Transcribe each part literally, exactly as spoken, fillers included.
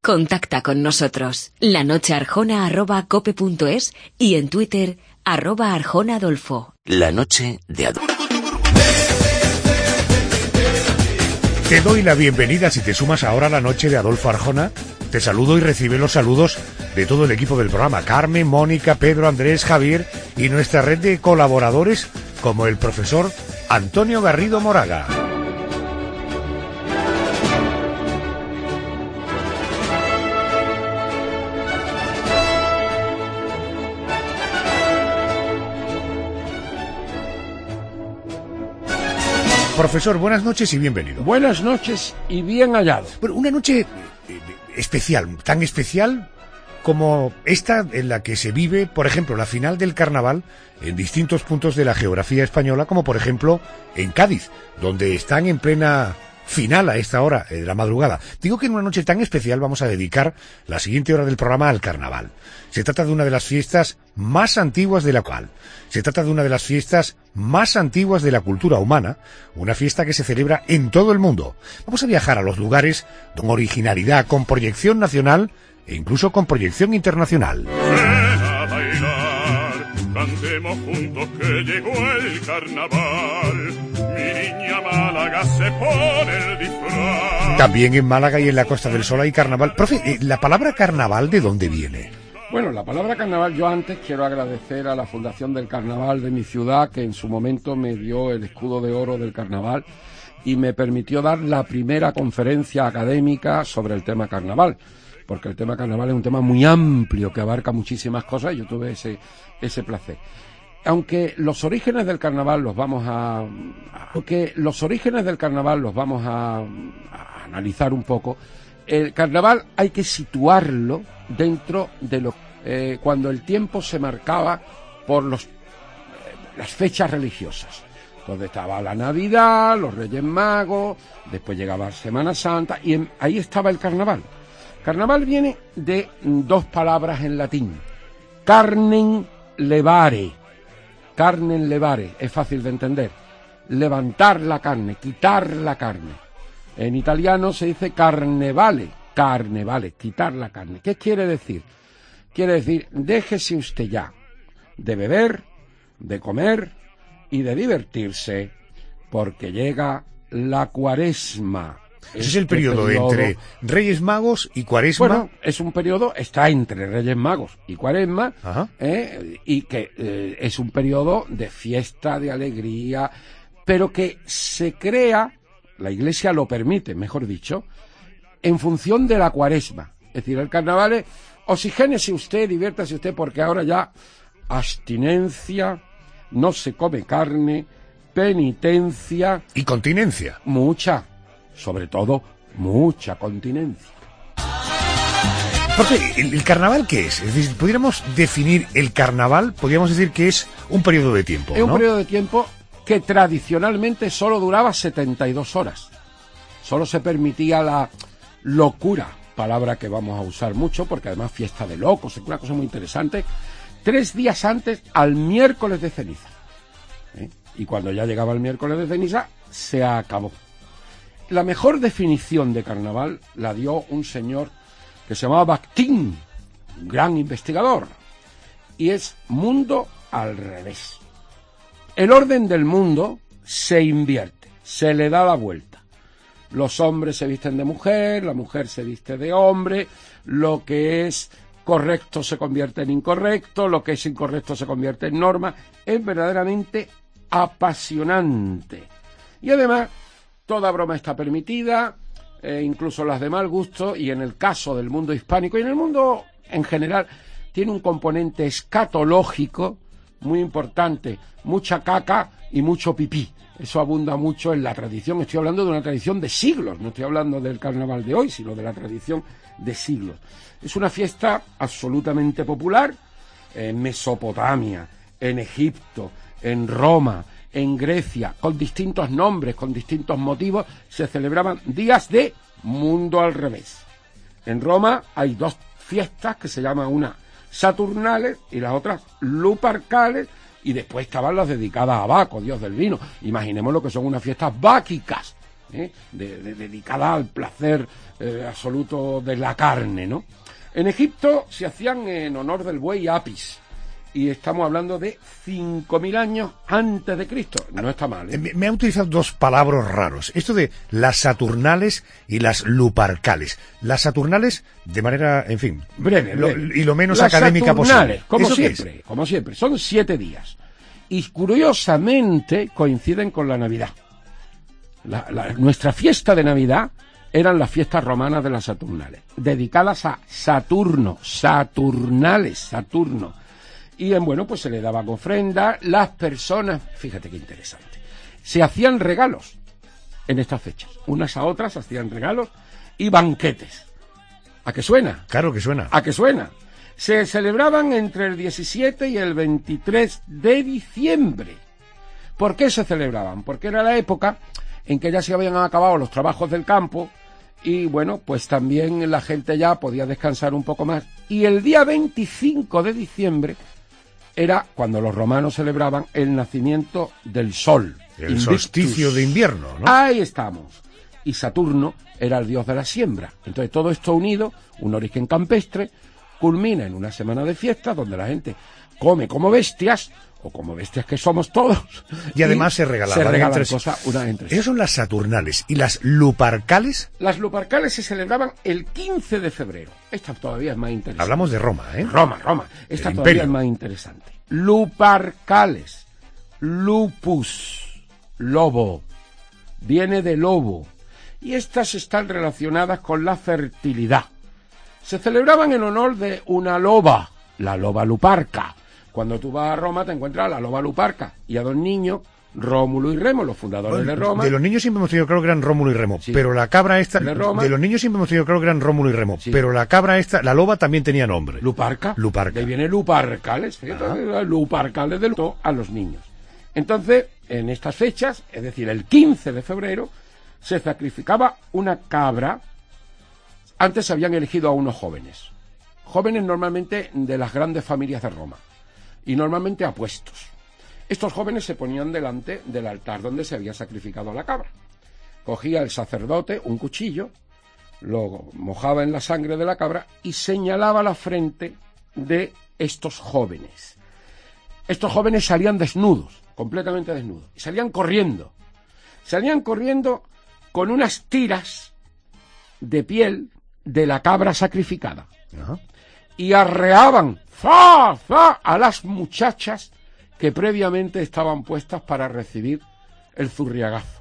Contacta con nosotros. lanochearjona arroba cope punto es y en Twitter arroba arjonaadolfo. La noche de Adolfo. Te doy la bienvenida si te sumas ahora a la noche de Adolfo Arjona. Te saludo y recibe los saludos de todo el equipo del programa. Carmen, Mónica, Pedro, Andrés, Javier y nuestra red de colaboradores como el profesor Antonio Garrido Moraga. Profesor, buenas noches y bienvenido. Buenas noches y bien hallado. Bueno, una noche especial, tan especial como esta en la que se vive, por ejemplo, la final del carnaval en distintos puntos de la geografía española, como por ejemplo en Cádiz, donde están en plena final a esta hora de la madrugada. Digo que en una noche tan especial vamos a dedicar la siguiente hora del programa al carnaval. Se trata de una de las fiestas más antiguas de la cual. Se trata de una de las fiestas más antiguas de la cultura humana, una fiesta que se celebra en todo el mundo. Vamos a viajar a los lugares con originalidad, con proyección nacional e incluso con proyección internacional. Ven a bailar, cantemos juntos que llegó el carnaval. Mi niña Málaga se pone el disfraz. También en Málaga y en la Costa del Sol hay carnaval. Profe, ¿la palabra carnaval de dónde viene? Bueno, la palabra carnaval, yo antes quiero agradecer a la Fundación del Carnaval de mi ciudad, que en su momento me dio el escudo de oro del carnaval y me permitió dar la primera conferencia académica sobre el tema carnaval, porque el tema carnaval es un tema muy amplio que abarca muchísimas cosas y yo tuve ese, ese placer. Aunque los orígenes del carnaval los vamos a, aunque los orígenes del carnaval los vamos a, a analizar un poco, el carnaval hay que situarlo dentro de lo eh, cuando el tiempo se marcaba por los eh, las fechas religiosas, donde estaba la Navidad, los Reyes Magos, después llegaba Semana Santa y en, ahí estaba el carnaval. Carnaval viene de dos palabras en latín: carnem levare. Carnem levare es fácil de entender, levantar la carne, quitar la carne. En italiano se dice carnevale, carnevale, quitar la carne. ¿Qué quiere decir? Quiere decir, déjese usted ya de beber, de comer y de divertirse, porque llega la Cuaresma. Ese es el periodo, periodo entre Reyes Magos y Cuaresma. Bueno, es un periodo, está entre Reyes Magos y Cuaresma, eh, y que eh, es un periodo de fiesta, de alegría, pero que se crea, la Iglesia lo permite, mejor dicho, en función de la Cuaresma. Es decir, el carnaval es, oxigénese usted, diviértase usted, porque ahora ya abstinencia, no se come carne, penitencia... Y continencia. Mucha, sobre todo, mucha continencia. Porque, ¿el, el carnaval qué es? Es decir, pudiéramos definir el carnaval, podríamos decir que es un periodo de tiempo, Es ¿no? un periodo de tiempo que tradicionalmente solo duraba setenta y dos horas. Solo se permitía la locura, palabra que vamos a usar mucho, porque además fiesta de locos, es una cosa muy interesante, tres días antes al miércoles de ceniza. ¿Eh? Y cuando ya llegaba el miércoles de ceniza, se acabó. La mejor definición de carnaval la dio un señor que se llamaba Bakhtin, un gran investigador, y es mundo al revés. El orden del mundo se invierte, se le da la vuelta. Los hombres se visten de mujer, la mujer se viste de hombre, lo que es correcto se convierte en incorrecto, lo que es incorrecto se convierte en norma. Es verdaderamente apasionante. Y además, toda broma está permitida, eh, incluso las de mal gusto, y en el caso del mundo hispánico y en el mundo en general, tiene un componente escatológico muy importante, mucha caca y mucho pipí. Eso abunda mucho en la tradición. Estoy hablando de una tradición de siglos, no estoy hablando del carnaval de hoy, sino de la tradición de siglos. Es una fiesta absolutamente popular en Mesopotamia, en Egipto, en Roma, en Grecia, con distintos nombres, con distintos motivos, se celebraban días de mundo al revés. En Roma hay dos fiestas que se llaman una Saturnales y las otras Luparcales, y después estaban las dedicadas a Baco, dios del vino. Imaginemos lo que son unas fiestas báquicas, ¿eh? de, de, dedicada al placer eh, absoluto de la carne, ¿no? En Egipto se hacían en honor del buey Apis, y estamos hablando de cinco mil años antes de Cristo. No está mal, ¿eh? Me, me ha utilizado dos palabras raros. Esto de las Saturnales y las Luparcales. Las Saturnales, de manera, en fin, breve, lo, breve. y lo menos Las académica Saturnales, posible. como ¿Eso qué siempre, es? como siempre. Son siete días. Y curiosamente coinciden con la Navidad. La, la, nuestra fiesta de Navidad eran las fiestas romanas de las Saturnales, dedicadas a Saturno, Saturnales, Saturno. Y en, bueno, pues se le daban ofrendas, las personas, fíjate qué interesante, se hacían regalos en estas fechas, unas a otras hacían regalos y banquetes. ¿A qué suena? Claro que suena. ¿A qué suena? Se celebraban entre el diecisiete y el veintitrés de diciembre. ¿Por qué se celebraban? Porque era la época en que ya se habían acabado los trabajos del campo y, bueno, pues también la gente ya podía descansar un poco más. Y el día veinticinco de diciembre era cuando los romanos celebraban el nacimiento del sol. El Invictus. solsticio de invierno, ¿no? Ahí estamos. Y Saturno era el dios de la siembra. Entonces todo esto unido, un origen campestre, culmina en una semana de fiestas donde la gente come como bestias, o como bestias que somos todos. Y además se regalaban, se regalan entre sí. cosas una entre sí. Esas son las Saturnales. ¿Y las Luparcales? Las Luparcales se celebraban el quince de febrero. Esta todavía es más interesante. Hablamos de Roma, ¿eh? Roma, Roma. Esta El todavía imperio. es más interesante. Luparcales. Lupus. Lobo. Viene de lobo. Y estas están relacionadas con la fertilidad. Se celebraban en honor de una loba, la loba luparca. Cuando tú vas a Roma te encuentras a la loba luparca y a dos niños, Rómulo y Remo, los fundadores Bueno, de Roma. De los niños siempre hemos tenido claro que eran Rómulo y Remo, Sí. pero la cabra esta... De Roma. De los niños siempre hemos tenido claro que eran Rómulo y Remo, Sí. pero la cabra esta, la loba también tenía nombre. Luparca. Luparca. De ahí viene Luparcales. Fíjate, Luparcales del to a los niños. Entonces, en estas fechas, es decir, el quince de febrero, se sacrificaba una cabra. Antes se habían elegido a unos jóvenes. Jóvenes normalmente de las grandes familias de Roma. Y normalmente apuestos. Estos jóvenes se ponían delante del altar donde se había sacrificado a la cabra. Cogía el sacerdote un cuchillo, lo mojaba en la sangre de la cabra y señalaba la frente de estos jóvenes. Estos jóvenes salían desnudos, completamente desnudos, y salían corriendo. Salían corriendo con unas tiras de piel de la cabra sacrificada. Ajá. Y arreaban ¡fa! ¡fa! A las muchachas que previamente estaban puestas para recibir el zurriagazo.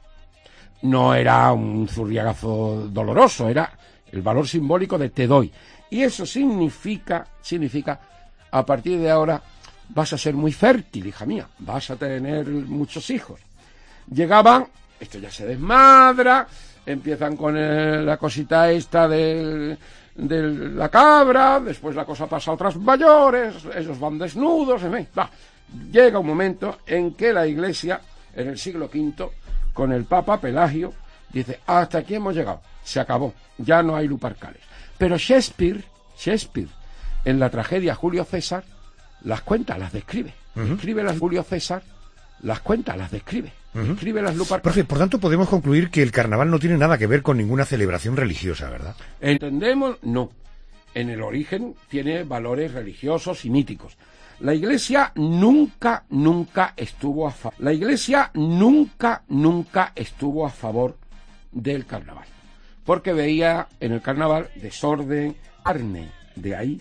No era un zurriagazo doloroso, era el valor simbólico de te doy. Y eso significa, significa, a partir de ahora vas a ser muy fértil, hija mía, vas a tener muchos hijos. Llegaban, esto ya se desmadra, empiezan con el, la cosita esta del... de la cabra, después la cosa pasa a otras mayores, ellos van desnudos, en fin, va. Llega un momento en que la Iglesia, en el siglo quinto, con el Papa Pelagio, dice, hasta aquí hemos llegado, se acabó, ya no hay Luparcales. Pero Shakespeare, Shakespeare, en la tragedia Julio César, las cuenta, las describe. Uh-huh. Escribe las Julio César, las cuenta, las describe. Uh-huh. Escribe las Luparcales. Profe, por tanto podemos concluir que el carnaval no tiene nada que ver con ninguna celebración religiosa, ¿verdad? ¿Entendemos? No. En el origen tiene valores religiosos y míticos. La Iglesia nunca, nunca estuvo a favor. La Iglesia nunca, nunca estuvo a favor del carnaval. Porque veía en el carnaval desorden, carne, de ahí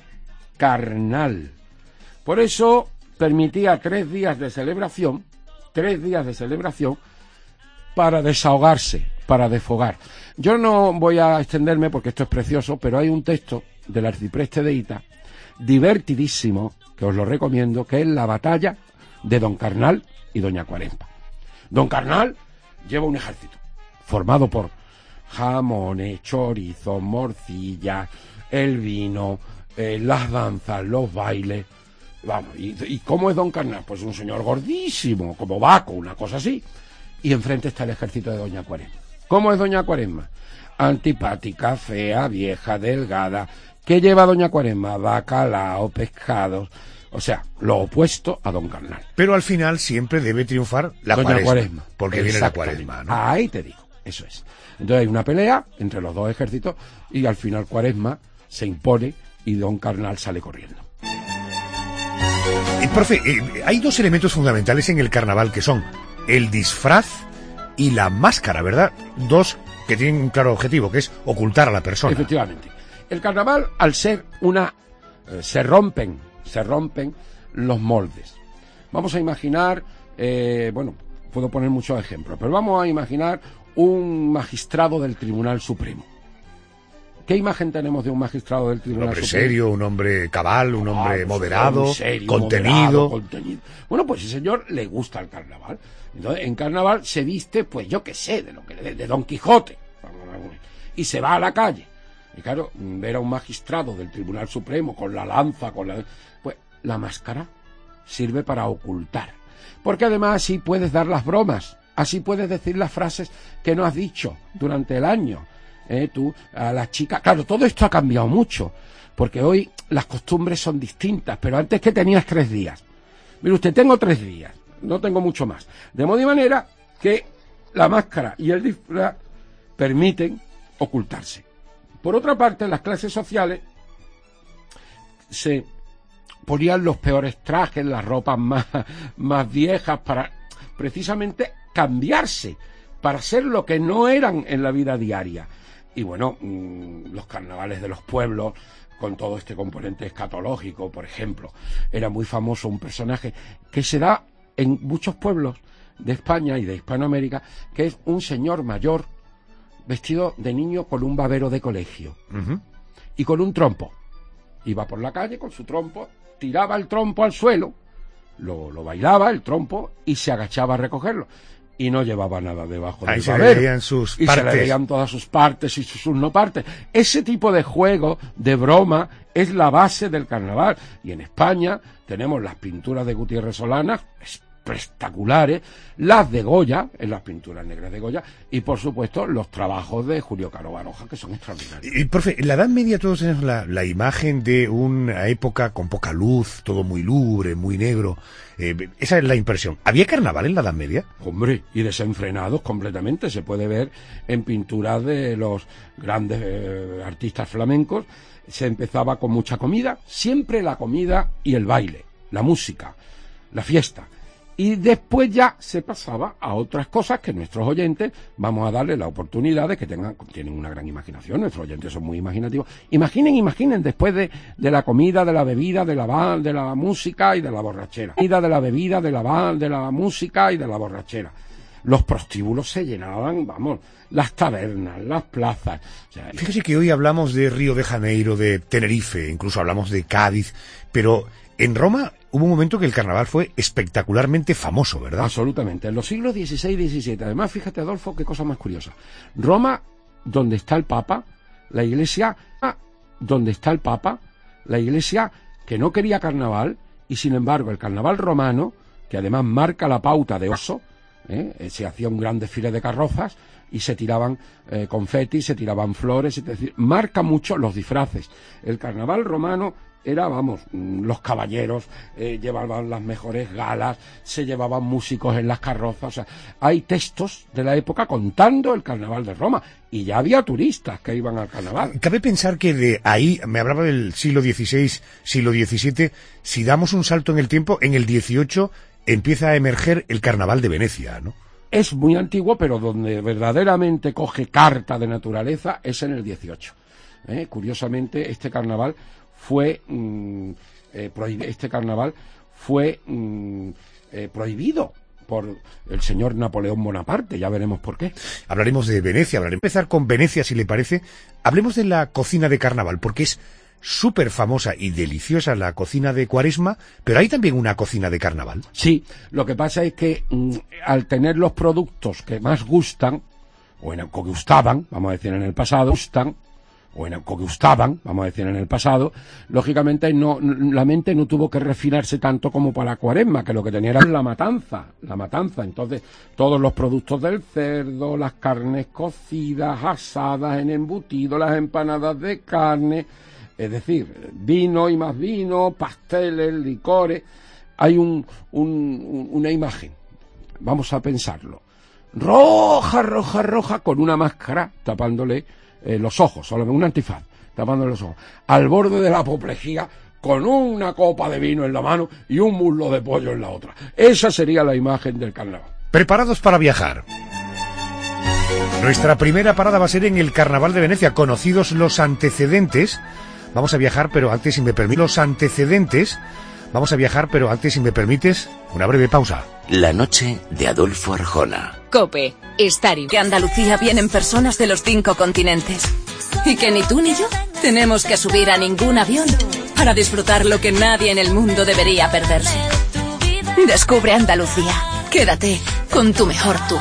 carnal. Por eso permitía tres días de celebración, tres días de celebración para desahogarse, para desfogar. Yo no voy a extenderme porque esto es precioso, pero hay un texto del arcipreste de Hita, divertidísimo, que os lo recomiendo, que es la batalla de Don Carnal y Doña Cuaresma. Don Carnal lleva un ejército formado por jamones, chorizo, morcilla, el vino, eh, las danzas, los bailes. Vamos, ¿y, ¿y cómo es Don Carnal? Pues un señor gordísimo, como Baco, una cosa así. Y enfrente está el ejército de Doña Cuaresma. ¿Cómo es Doña Cuaresma? Antipática, fea, vieja, delgada. ¿Qué lleva Doña Cuaresma? Bacalao, pescados. O sea, lo opuesto a Don Carnal. Pero al final siempre debe triunfar la Doña Cuaresma, Cuaresma. porque viene la Cuaresma, ¿no? Ahí te digo. Eso es. Entonces hay una pelea entre los dos ejércitos y al final Cuaresma se impone y don Carnal sale corriendo. Eh, profe, eh, hay dos elementos fundamentales en el carnaval que son el disfraz y la máscara, ¿verdad? Dos que tienen un claro objetivo, que es ocultar a la persona. Efectivamente. El carnaval, al ser una... Eh, se rompen, se rompen los moldes. Vamos a imaginar, eh, bueno, puedo poner muchos ejemplos, pero vamos a imaginar un magistrado del Tribunal Supremo. ¿Qué imagen tenemos de un magistrado del Tribunal Supremo? Un hombre Supremo? serio, un hombre cabal, un hombre Ah, moderado, serio, contenido. moderado, contenido. Bueno, pues ese señor le gusta el carnaval. Entonces, en carnaval se viste, pues yo qué sé, de lo que de, de Don Quijote. Y se va a la calle. Y claro, ver a un magistrado del Tribunal Supremo con la lanza, con la... Pues la máscara sirve para ocultar. Porque además así puedes dar las bromas, así puedes decir las frases que no has dicho durante el año. Eh, tú, a la chica... Claro, todo esto ha cambiado mucho, porque hoy las costumbres son distintas, pero antes que tenías tres días. Mire usted, tengo tres días, no tengo mucho más. De modo y manera que la máscara y el disfraz permiten ocultarse. Por otra parte, en las clases sociales se ponían los peores trajes, las ropas más, más viejas, para precisamente cambiarse, para ser lo que no eran en la vida diaria. Y bueno, mmm, los carnavales de los pueblos, con todo este componente escatológico, por ejemplo, era muy famoso un personaje que se da en muchos pueblos de España y de Hispanoamérica, que es un señor mayor vestido de niño con un babero de colegio uh-huh. y con un trompo. Iba por la calle con su trompo, tiraba el trompo al suelo, lo, lo bailaba el trompo y se agachaba a recogerlo. Y no llevaba nada debajo del babero. Ahí se veían sus partes. Y se le veían todas sus partes y sus no partes. Ese tipo de juego, de broma, es la base del carnaval. Y en España tenemos las pinturas de Gutiérrez Solanas, espectaculares, las de Goya, en las pinturas negras de Goya, y por supuesto los trabajos de Julio Caro Baroja, que son extraordinarios. Y, profe, en la Edad Media todos tenemos la, la imagen de una época con poca luz, todo muy lúgubre, muy negro. Eh, esa es la impresión. ¿Había carnaval en la Edad Media? Hombre, y desenfrenados completamente. Se puede ver en pinturas de los grandes eh, artistas flamencos. Se empezaba con mucha comida, siempre la comida y el baile, la música, la fiesta. Y después ya se pasaba a otras cosas que nuestros oyentes vamos a darle la oportunidad de que tengan, tienen una gran imaginación, nuestros oyentes son muy imaginativos. Imaginen, imaginen, después de, de la comida, de la bebida, de la, de la música y de la borrachera. Comida, de la bebida, de la, de la música y de la borrachera. Los prostíbulos se llenaban, vamos, las tabernas, las plazas. O sea, fíjese que hoy hablamos de Río de Janeiro, de Tenerife, incluso hablamos de Cádiz, pero en Roma hubo un momento que el carnaval fue espectacularmente famoso, ¿verdad? Absolutamente. En los siglos dieciséis y diecisiete. Además, fíjate, Adolfo, qué cosa más curiosa. Roma, donde está el Papa, la Iglesia, donde está el Papa, la Iglesia que no quería carnaval, y sin embargo el carnaval romano, que además marca la pauta de oso, ¿eh? se hacía un gran desfile de carrozas y se tiraban eh, confetis, se tiraban flores, es decir, marca mucho los disfraces. El carnaval romano era, vamos, los caballeros eh, llevaban las mejores galas, se llevaban músicos en las carrozas, o sea, hay textos de la época contando el carnaval de Roma, y ya había turistas que iban al carnaval. Cabe pensar que de ahí, me hablaba del siglo dieciséis, siglo diecisiete, si damos un salto en el tiempo, en el dieciocho empieza a emerger el carnaval de Venecia, ¿no? Es muy antiguo, pero donde verdaderamente coge carta de naturaleza es en el dieciocho. ¿Eh? Curiosamente, este carnaval fue mmm, eh, prohib- este carnaval fue mmm, eh, prohibido por el señor Napoleón Bonaparte, ya veremos por qué. Hablaremos de Venecia, hablaremos. Empezar con Venecia, si le parece. Hablemos de la cocina de carnaval, porque es súper famosa y deliciosa la cocina de Cuaresma, pero hay también una cocina de carnaval. Sí, lo que pasa es que mmm, al tener los productos que más gustan, o en, que gustaban, vamos a decir en el pasado, gustan, o en el que gustaban, vamos a decir en el pasado, lógicamente no, la mente no tuvo que refinarse tanto como para la Cuaresma, que lo que tenía era la matanza, la matanza. Entonces, todos los productos del cerdo, las carnes cocidas, asadas en embutido, las empanadas de carne, es decir, vino y más vino, pasteles, licores. Hay un, un, una imagen, vamos a pensarlo. roja, roja, roja, con una máscara tapándole eh, los ojos, solo un antifaz, tapándole los ojos, al borde de la apoplejía, con una copa de vino en la mano y un muslo de pollo en la otra. Esa sería la imagen del carnaval. Preparados para viajar. Nuestra primera parada va a ser en el Carnaval de Venecia. Conocidos los antecedentes, vamos a viajar, pero antes, si me permites, los antecedentes, vamos a viajar, pero antes, si me permites, una breve pausa. La noche de Adolfo Arjona. COPE, estar Que a Andalucía vienen personas de los cinco continentes. Y que ni tú ni yo tenemos que subir a ningún avión para disfrutar lo que nadie en el mundo debería perderse. Descubre Andalucía. Quédate con tu mejor tú.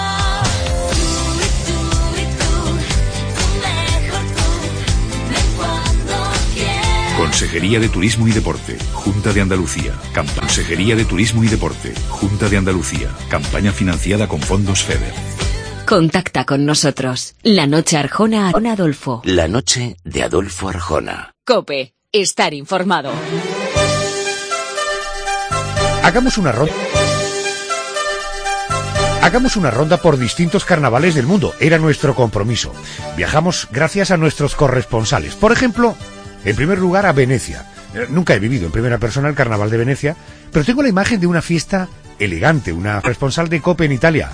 Consejería de Turismo y Deporte, Junta de Andalucía. Camp- Consejería de Turismo y Deporte, Junta de Andalucía. Campaña financiada con fondos FEDER. Contacta con nosotros. La noche Arjona con Adolfo. La noche de Adolfo Arjona. COPE, estar informado. Hagamos una ronda. Hagamos una ronda por distintos carnavales del mundo. Era nuestro compromiso. Viajamos gracias a nuestros corresponsales. Por ejemplo, en primer lugar a Venecia. Nunca he vivido en primera persona el Carnaval de Venecia, pero tengo la imagen de una fiesta elegante, una corresponsal de COPE en Italia.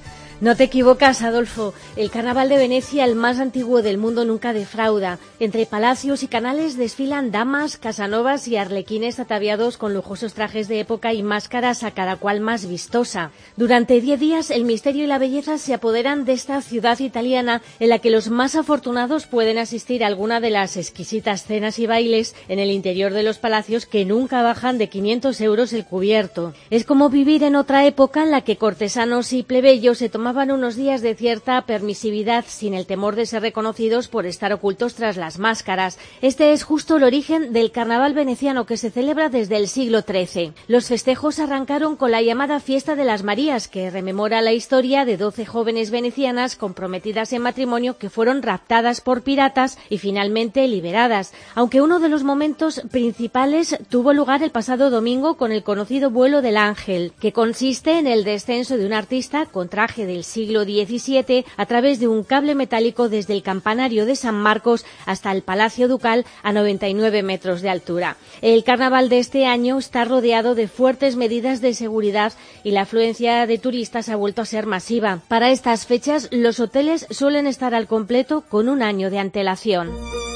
No te equivocas, Adolfo. El Carnaval de Venecia, el más antiguo del mundo, nunca defrauda. Entre palacios y canales desfilan damas, casanovas y arlequines ataviados con lujosos trajes de época y máscaras a cada cual más vistosa. Durante diez días, el misterio y la belleza se apoderan de esta ciudad italiana en la que los más afortunados pueden asistir a alguna de las exquisitas cenas y bailes en el interior de los palacios que nunca bajan de quinientos euros el cubierto. Es como vivir en otra época en la que cortesanos y plebeyos se toman tomaban unos días de cierta permisividad sin el temor de ser reconocidos por estar ocultos tras las máscaras. Este es justo el origen del carnaval veneciano que se celebra desde el siglo trece. Los festejos arrancaron con la llamada Fiesta de las Marías, que rememora la historia de doce jóvenes venecianas comprometidas en matrimonio que fueron raptadas por piratas y finalmente liberadas, aunque uno de los momentos principales tuvo lugar el pasado domingo con el conocido vuelo del Ángel, que consiste en el descenso de un artista con traje del siglo diecisiete a través de un cable metálico desde el campanario de San Marcos hasta el Palacio Ducal a noventa y nueve metros de altura. El carnaval de este año está rodeado de fuertes medidas de seguridad y la afluencia de turistas ha vuelto a ser masiva. Para estas fechas, los hoteles suelen estar al completo con un año de antelación.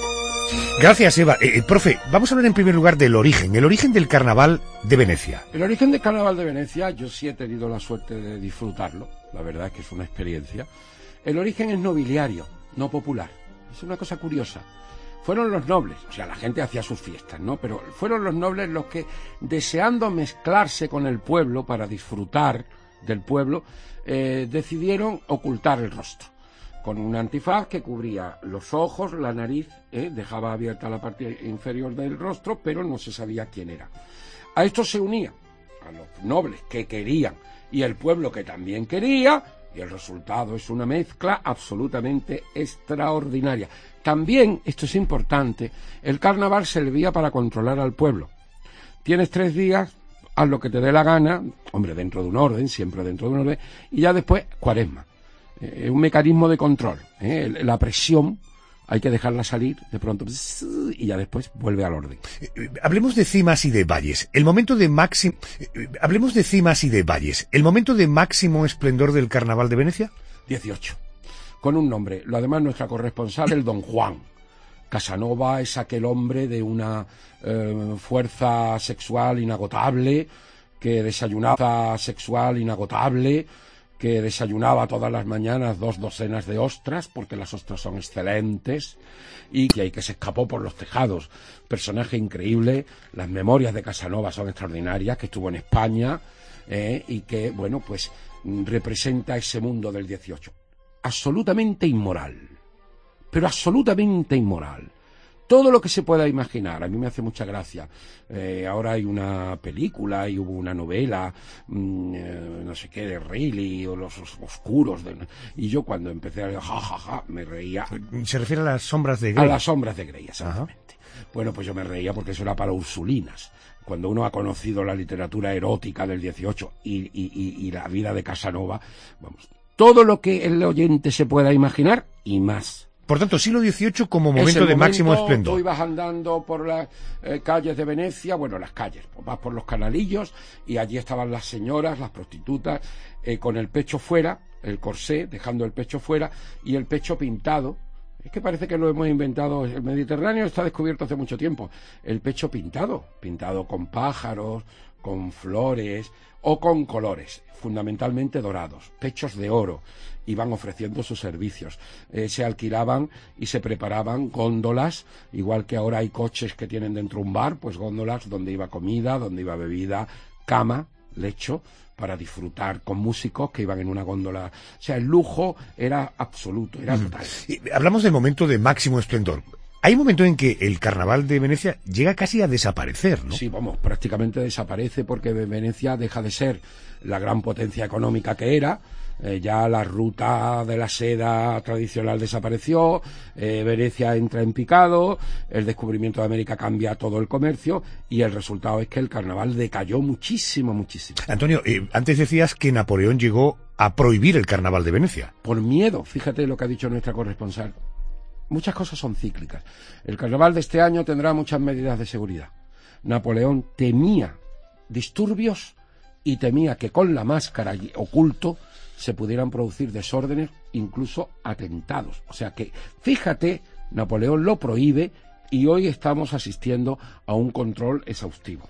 Gracias, Eva. Eh, profe, vamos a hablar en primer lugar del origen, el origen del Carnaval de Venecia. El origen del Carnaval de Venecia, yo sí he tenido la suerte de disfrutarlo, la verdad es que es una experiencia. El origen es nobiliario, no popular. Es una cosa curiosa. Fueron los nobles, o sea, la gente hacía sus fiestas, ¿no? Pero fueron los nobles los que, deseando mezclarse con el pueblo para disfrutar del pueblo, eh, decidieron ocultar el rostro con un antifaz que cubría los ojos, la nariz, eh, dejaba abierta la parte inferior del rostro, pero no se sabía quién era. A esto se unía a los nobles que querían y el pueblo que también quería, y el resultado es una mezcla absolutamente extraordinaria. También, esto es importante, el carnaval servía para controlar al pueblo. Tienes tres días, haz lo que te dé la gana, hombre, dentro de un orden, siempre dentro de un orden, y ya después, cuaresma. Es eh, un mecanismo de control, ¿eh? La presión hay que dejarla salir de pronto y ya después vuelve al orden. Eh, hablemos de cimas y de valles. El momento de máximo eh, hablemos de cimas y de valles. El momento de máximo esplendor del Carnaval de Venecia. dieciocho. Con un nombre. Lo además nuestra corresponsal, el Don Juan. Casanova es aquel hombre de una eh, fuerza sexual inagotable, que desayunaba sexual inagotable, que desayunaba todas las mañanas dos docenas de ostras, porque las ostras son excelentes, y que, que se escapó por los tejados. Personaje increíble, las memorias de Casanova son extraordinarias, que estuvo en España, eh, y que, bueno, pues representa ese mundo del dieciocho. Absolutamente inmoral, pero absolutamente inmoral. Todo lo que se pueda imaginar, a mí me hace mucha gracia. Eh, ahora hay una película y hubo una novela, mmm, eh, no sé qué, de Riley o Los Oscuros. De, y yo cuando empecé a ja, ja, ja, me reía. ¿Se refiere a las sombras de Grey? A las sombras de Grey, exactamente. Ajá. Bueno, pues yo me reía porque eso era para Ursulinas. Cuando uno ha conocido la literatura erótica del dieciocho y, y, y, y la vida de Casanova, vamos, todo lo que el oyente se pueda imaginar y más. Por tanto, siglo dieciocho como momento Ese de momento, máximo esplendor. Tú ibas andando por las eh, calles de Venecia, bueno, las calles, pues vas por los canalillos y allí estaban las señoras, las prostitutas, eh, con el pecho fuera, el corsé, dejando el pecho fuera y el pecho pintado. Es que parece que lo hemos inventado, el Mediterráneo está descubierto hace mucho tiempo. El pecho pintado, pintado con pájaros, con flores o con colores, fundamentalmente dorados, pechos de oro. Iban ofreciendo sus servicios, eh, se alquilaban y se preparaban góndolas, igual que ahora hay coches que tienen dentro un bar, pues góndolas donde iba comida, donde iba bebida, cama, lecho, para disfrutar con músicos que iban en una góndola. O sea, el lujo era absoluto, era total. Y hablamos del momento de máximo esplendor. Hay un momento en que el carnaval de Venecia llega casi a desaparecer, ¿no? Sí, vamos, prácticamente desaparece porque Venecia deja de ser la gran potencia económica que era. Eh, ya la ruta de la seda tradicional desapareció, eh, Venecia entra en picado, el descubrimiento de América cambia todo el comercio y el resultado es que el carnaval decayó muchísimo, muchísimo. Antonio, eh, antes decías que Napoleón llegó a prohibir el carnaval de Venecia. Por miedo, fíjate lo que ha dicho nuestra corresponsal. Muchas cosas son cíclicas. El carnaval de este año tendrá muchas medidas de seguridad. Napoleón temía disturbios y temía que con la máscara oculto se pudieran producir desórdenes, incluso atentados. O sea que, fíjate, Napoleón lo prohíbe y hoy estamos asistiendo a un control exhaustivo.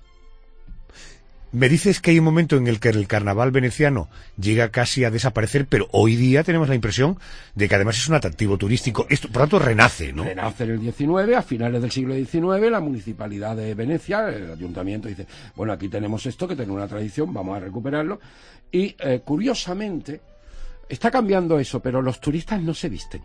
Me dices que hay un momento en el que el carnaval veneciano llega casi a desaparecer, pero hoy día tenemos la impresión de que además es un atractivo turístico. Esto, por tanto, renace, ¿no? Renace en el diecinueve, a finales del siglo diecinueve, la municipalidad de Venecia, el ayuntamiento dice, bueno, aquí tenemos esto, que tiene una tradición, vamos a recuperarlo. Y, eh, curiosamente, está cambiando eso, pero los turistas no se visten.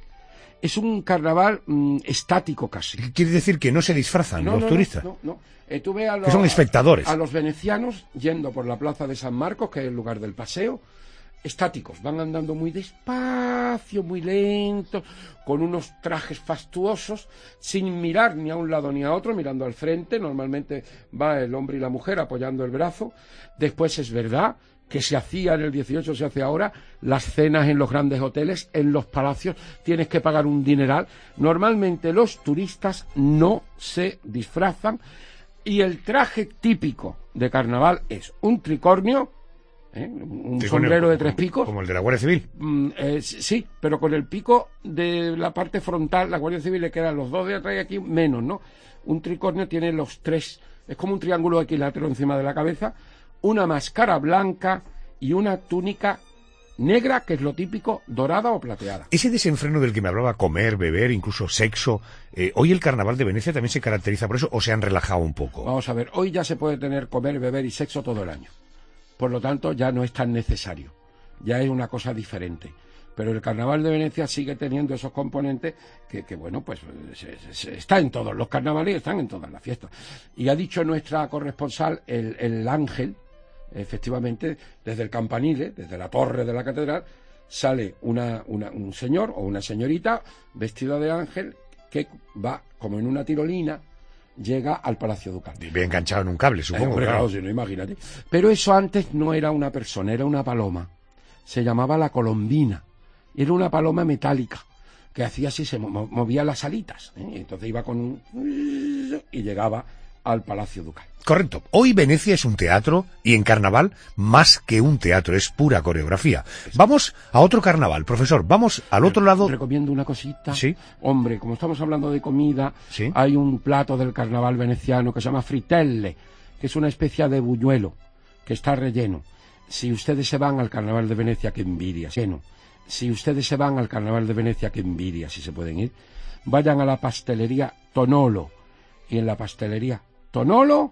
Es un carnaval mmm, estático casi. Quiere decir que no se disfrazan no, los no, turistas. No, no, no. Eh, tú ves a los, que son espectadores. A, a los venecianos yendo por la plaza de San Marcos, que es el lugar del paseo, estáticos, van andando muy despacio, muy lento, con unos trajes fastuosos, sin mirar ni a un lado ni a otro, mirando al frente. Normalmente va el hombre y la mujer apoyando el brazo. Después es verdad que se hacía en el dieciocho, se hace ahora, las cenas en los grandes hoteles, en los palacios, tienes que pagar un dineral. Normalmente los turistas no se disfrazan y el traje típico de carnaval es un tricornio, ¿eh? un tricornio, sombrero de tres picos. Como el de la Guardia Civil. Mm, eh, sí, pero con el pico de la parte frontal, la Guardia Civil le quedan los dos de atrás y aquí menos, ¿no? Un tricornio tiene los tres, es como un triángulo equilátero encima de la cabeza, una máscara blanca y una túnica negra, que es lo típico, dorada o plateada. Ese desenfreno del que me hablaba, comer, beber, incluso sexo, eh, ¿hoy el carnaval de Venecia también se caracteriza por eso o se han relajado un poco? Vamos a ver, hoy ya se puede tener comer, beber y sexo todo el año. Por lo tanto, ya no es tan necesario. Ya es una cosa diferente. Pero el carnaval de Venecia sigue teniendo esos componentes que, que bueno, pues se, se, está en todos los carnavales, están en todas las fiestas. Y ha dicho nuestra corresponsal, el, el ángel, efectivamente, desde el campanile, desde la torre de la catedral, sale una, una, un señor o una señorita vestida de ángel que va como en una tirolina, llega al Palacio Ducal. Y bien enganchado en un cable, supongo. Eh, hombre, claro. claro, si no, imagínate. Pero eso antes no era una persona, era una paloma. Se llamaba la colombina. Era una paloma metálica que hacía así, se movía las alitas, ¿eh? Entonces iba con un... y llegaba al Palacio Ducal. Correcto. Hoy Venecia es un teatro y en carnaval más que un teatro, es pura coreografía. Vamos a otro carnaval, profesor. Vamos al otro lado. Recomiendo una cosita. Sí. Hombre, como estamos hablando de comida, sí, hay un plato del carnaval veneciano que se llama fritelle, que es una especie de buñuelo que está relleno. Si ustedes se van al carnaval de Venecia, que envidia, lleno. Si ustedes se van al carnaval de Venecia, que envidia, si se pueden ir, vayan a la pastelería Tonolo. Y en la pastelería Tonolo,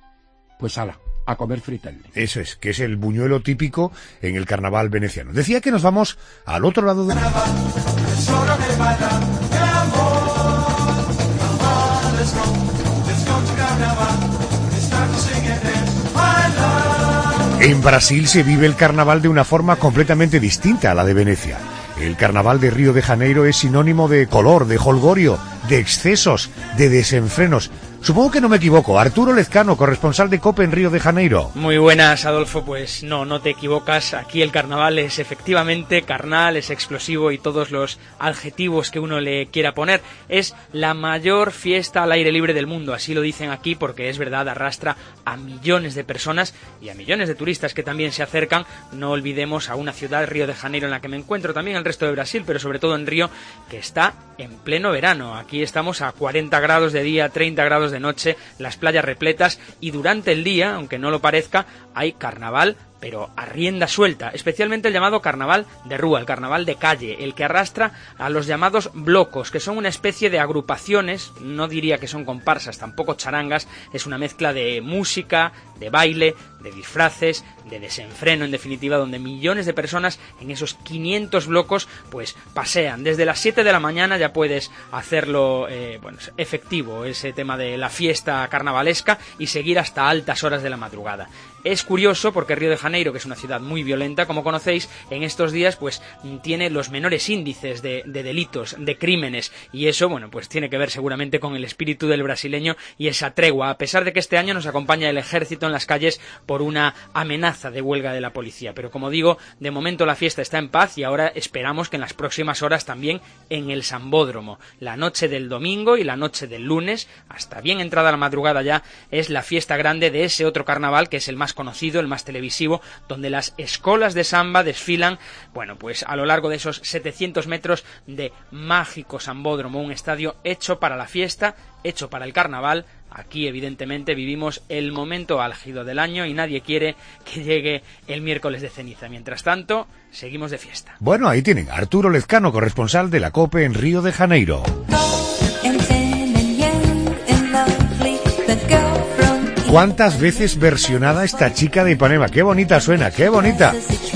pues ala, a comer fritelle. Eso es, que es el buñuelo típico en el carnaval veneciano. Decía que nos vamos al otro lado de... En Brasil se vive el carnaval de una forma completamente distinta a la de Venecia. El carnaval de Río de Janeiro es sinónimo de color, de jolgorio, de excesos, de desenfrenos. Supongo que no me equivoco. Arturo Lezcano, corresponsal de COPE en Río de Janeiro. Muy buenas, Adolfo. Pues no, no te equivocas. Aquí el carnaval es efectivamente carnal, es explosivo y todos los adjetivos que uno le quiera poner. Es la mayor fiesta al aire libre del mundo. Así lo dicen aquí porque es verdad, arrastra a millones de personas y a millones de turistas que también se acercan. No olvidemos a una ciudad, Río de Janeiro, en la que me encuentro, también el resto de Brasil, pero sobre todo en Río, que está en pleno verano. Aquí estamos a cuarenta grados de día, treinta grados de noche, las playas repletas y durante el día, aunque no lo parezca, hay carnaval, pero a rienda suelta, especialmente el llamado carnaval de rúa, el carnaval de calle, el que arrastra a los llamados blocos, que son una especie de agrupaciones, no diría que son comparsas, tampoco charangas, es una mezcla de música, de baile, de disfraces, de desenfreno, en definitiva, donde millones de personas en esos quinientos blocos pues pasean. Desde las siete de la mañana ya puedes hacerlo eh, bueno, efectivo, ese tema de la fiesta carnavalesca, y seguir hasta altas horas de la madrugada. Es curioso porque Río de Janeiro, que es una ciudad muy violenta, como conocéis, en estos días pues tiene los menores índices de, de delitos, de crímenes, y eso, bueno, pues tiene que ver seguramente con el espíritu del brasileño y esa tregua, a pesar de que este año nos acompaña el ejército en las calles por una amenaza de huelga de la policía. Pero como digo, de momento la fiesta está en paz y ahora esperamos que en las próximas horas también en el Sambódromo. La noche del domingo y la noche del lunes, hasta bien entrada la madrugada ya, es la fiesta grande de ese otro carnaval que es el más conocido, el más televisivo, donde las escolas de samba desfilan, bueno, pues a lo largo de esos setecientos metros de mágico Sambódromo, un estadio hecho para la fiesta, hecho para el carnaval. Aquí evidentemente vivimos el momento álgido del año y nadie quiere que llegue el miércoles de ceniza. Mientras tanto, seguimos de fiesta. Bueno, ahí tienen, Arturo Lezcano, corresponsal de la COPE en Río de Janeiro. ¿Cuántas veces versionada esta chica de Ipanema? ¡Qué bonita suena! ¡Qué bonita!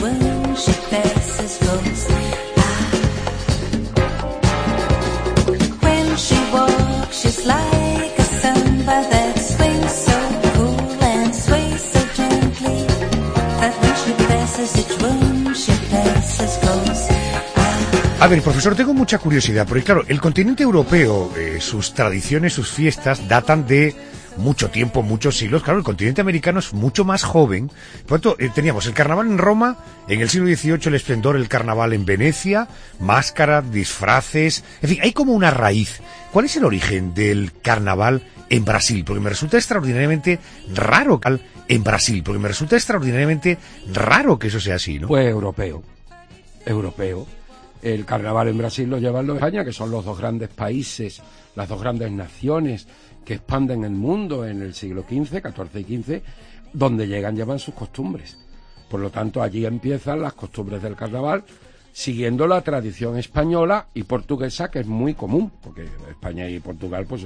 A ver, profesor, tengo mucha curiosidad, porque claro, el continente europeo, eh, sus tradiciones, sus fiestas datan de mucho tiempo, muchos siglos. Claro, el continente americano es mucho más joven. Por tanto, eh, teníamos el carnaval en Roma, en el siglo dieciocho el esplendor, el carnaval en Venecia, máscaras, disfraces, en fin, hay como una raíz. ¿Cuál es el origen del carnaval en Brasil? Porque me resulta extraordinariamente raro en Brasil, porque me resulta extraordinariamente raro que eso sea así, ¿no? Pues europeo, europeo. El carnaval en Brasil lo llevan los de España, que son los dos grandes países, las dos grandes naciones que expanden el mundo en el siglo quince, catorce y quince, donde llegan llevan sus costumbres. Por lo tanto, allí empiezan las costumbres del carnaval, siguiendo la tradición española y portuguesa, que es muy común, porque España y Portugal, pues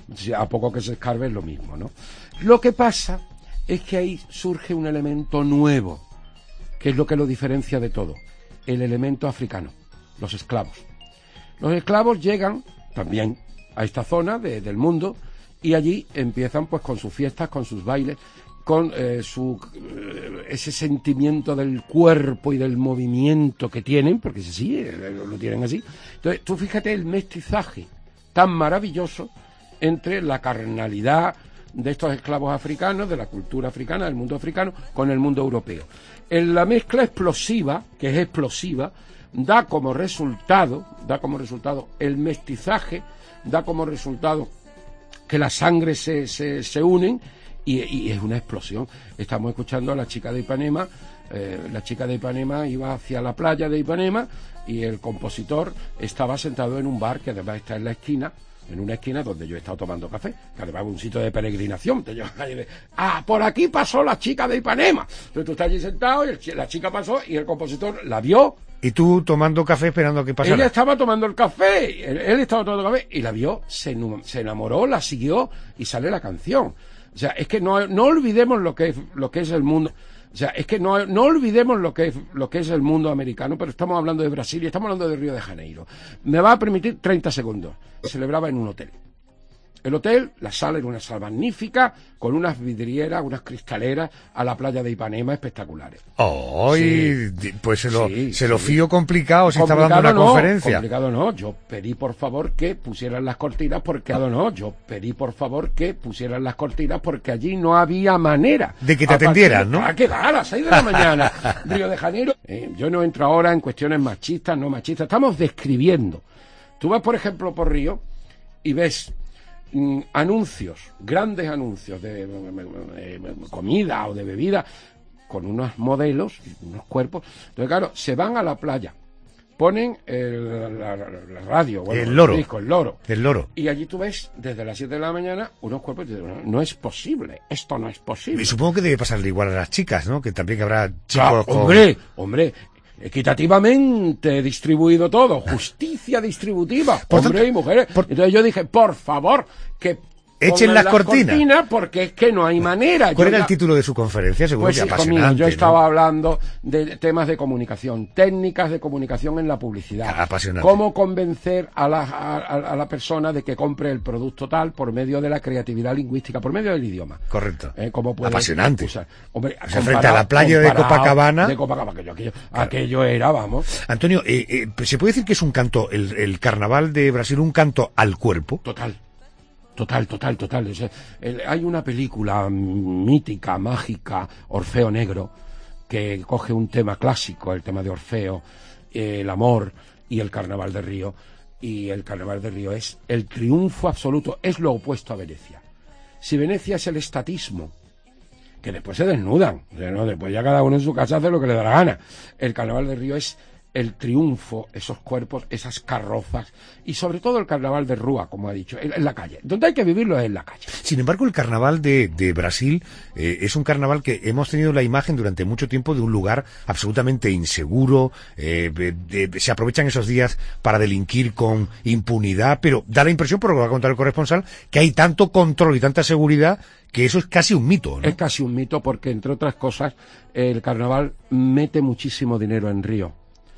a poco que se escarbe es lo mismo, ¿no? Lo que pasa es que ahí surge un elemento nuevo, que es lo que lo diferencia de todo, el elemento africano, los esclavos. Los esclavos llegan también a esta zona de, del mundo, y allí empiezan pues con sus fiestas, con sus bailes, con eh, su eh, ese sentimiento del cuerpo y del movimiento que tienen, porque es así, eh, lo tienen así. Entonces, tú fíjate el mestizaje tan maravilloso entre la carnalidad de estos esclavos africanos, de la cultura africana, del mundo africano, con el mundo europeo. En la mezcla explosiva, que es explosiva, da como resultado, da como resultado el mestizaje, da como resultado que la sangre se, se, se unen y, y es una explosión. Estamos escuchando a la chica de Ipanema, eh, la chica de Ipanema iba hacia la playa de Ipanema y el compositor estaba sentado en un bar que además está en la esquina, en una esquina donde yo he estado tomando café, que además es un sitio de peregrinación. Te llevan allí de, ah, por aquí pasó la chica de Ipanema. Entonces tú estás allí sentado y el, la chica pasó y el compositor la vio. ¿Y tú tomando café esperando a que pasara? Él estaba tomando el café, él, él estaba tomando el café y la vio, se, se enamoró, la siguió y sale la canción. O sea, es que no, no olvidemos lo que es, lo que es el mundo. O sea, es que no, no olvidemos lo que es, lo que es el mundo americano, pero estamos hablando de Brasil y estamos hablando de Río de Janeiro. Me va a permitir treinta segundos. Se celebraba en un hotel. el hotel, la sala era una sala magnífica, con unas vidrieras, unas cristaleras a la playa de Ipanema espectaculares. ¡Ay! Sí. Pues se lo, Sí, se lo sí. fío complicado si estaba dando una no, conferencia. Complicado no, yo pedí por favor que pusieran las cortinas porque no, yo pedí por favor que pusieran las cortinas porque allí no había manera. De que te A atendieran, partir- ¿no? ¿A qué va? A las seis de la mañana. Río de Janeiro. Eh, yo no entro ahora en cuestiones machistas, no machistas. Estamos describiendo. Tú vas, por ejemplo, por Río y ves mm, anuncios, grandes anuncios de, de, de, de comida o de bebida con unos modelos, unos cuerpos. Entonces, claro, se van a la playa, ponen el, la, la- la radio, bueno, El loro. disco, el loro. El loro. Y allí tú ves, desde las siete de la mañana, unos cuerpos y dices, no, no es posible, esto no es posible. Y supongo que debe pasarle igual a las chicas, ¿no? Que también habrá chicos Claro, con... hombre, hombre, equitativamente distribuido todo, justicia distributiva, Por hombres tanto, y mujeres. por- Entonces yo dije, por favor, que Echen pongan las cortinas. porque es que no hay manera. ¿Cuál Yo era ya- el título de su conferencia? Seguro Pues que hijo mío, apasionante, yo ¿no? estaba hablando de temas de comunicación, técnicas de comunicación en la publicidad. Ah, apasionante. Cómo convencer a la, a, a la persona de que compre el producto tal por medio de la creatividad lingüística, por medio del idioma. Correcto. Eh, cómo puede Apasionante. usar. Hombre, O sea, frente a la playa de comparado- Copacabana. De Copacabana, aquello, aquello, aquello era, vamos, Antonio, eh, eh, ¿se puede decir que es un canto, el, el carnaval de Brasil, un canto al cuerpo? total. Total, total, total. O sea, el- hay una película mítica, mágica, Orfeo Negro, que coge un tema clásico, el tema de Orfeo, eh, el amor y el carnaval de Río. Y el carnaval de Río es el triunfo absoluto, es lo opuesto a Venecia. Si Venecia es el estatismo, que después se desnudan, o sea, ¿no? Después ya cada uno en su casa hace lo que le da la gana. El carnaval de Río es el triunfo, esos cuerpos, esas carrozas, y sobre todo el carnaval de Rúa, como ha dicho, en, en la calle. Donde hay que vivirlo es en la calle. Sin embargo, el carnaval de, de Brasil eh, es un carnaval que hemos tenido la imagen durante mucho tiempo de un lugar absolutamente inseguro, eh, de- de- se aprovechan esos días para delinquir con impunidad, pero da la impresión, por lo que va a contar el corresponsal, que hay tanto control y tanta seguridad que eso es casi un mito, ¿no? Es casi un mito porque, entre otras cosas, el carnaval mete muchísimo dinero en Río.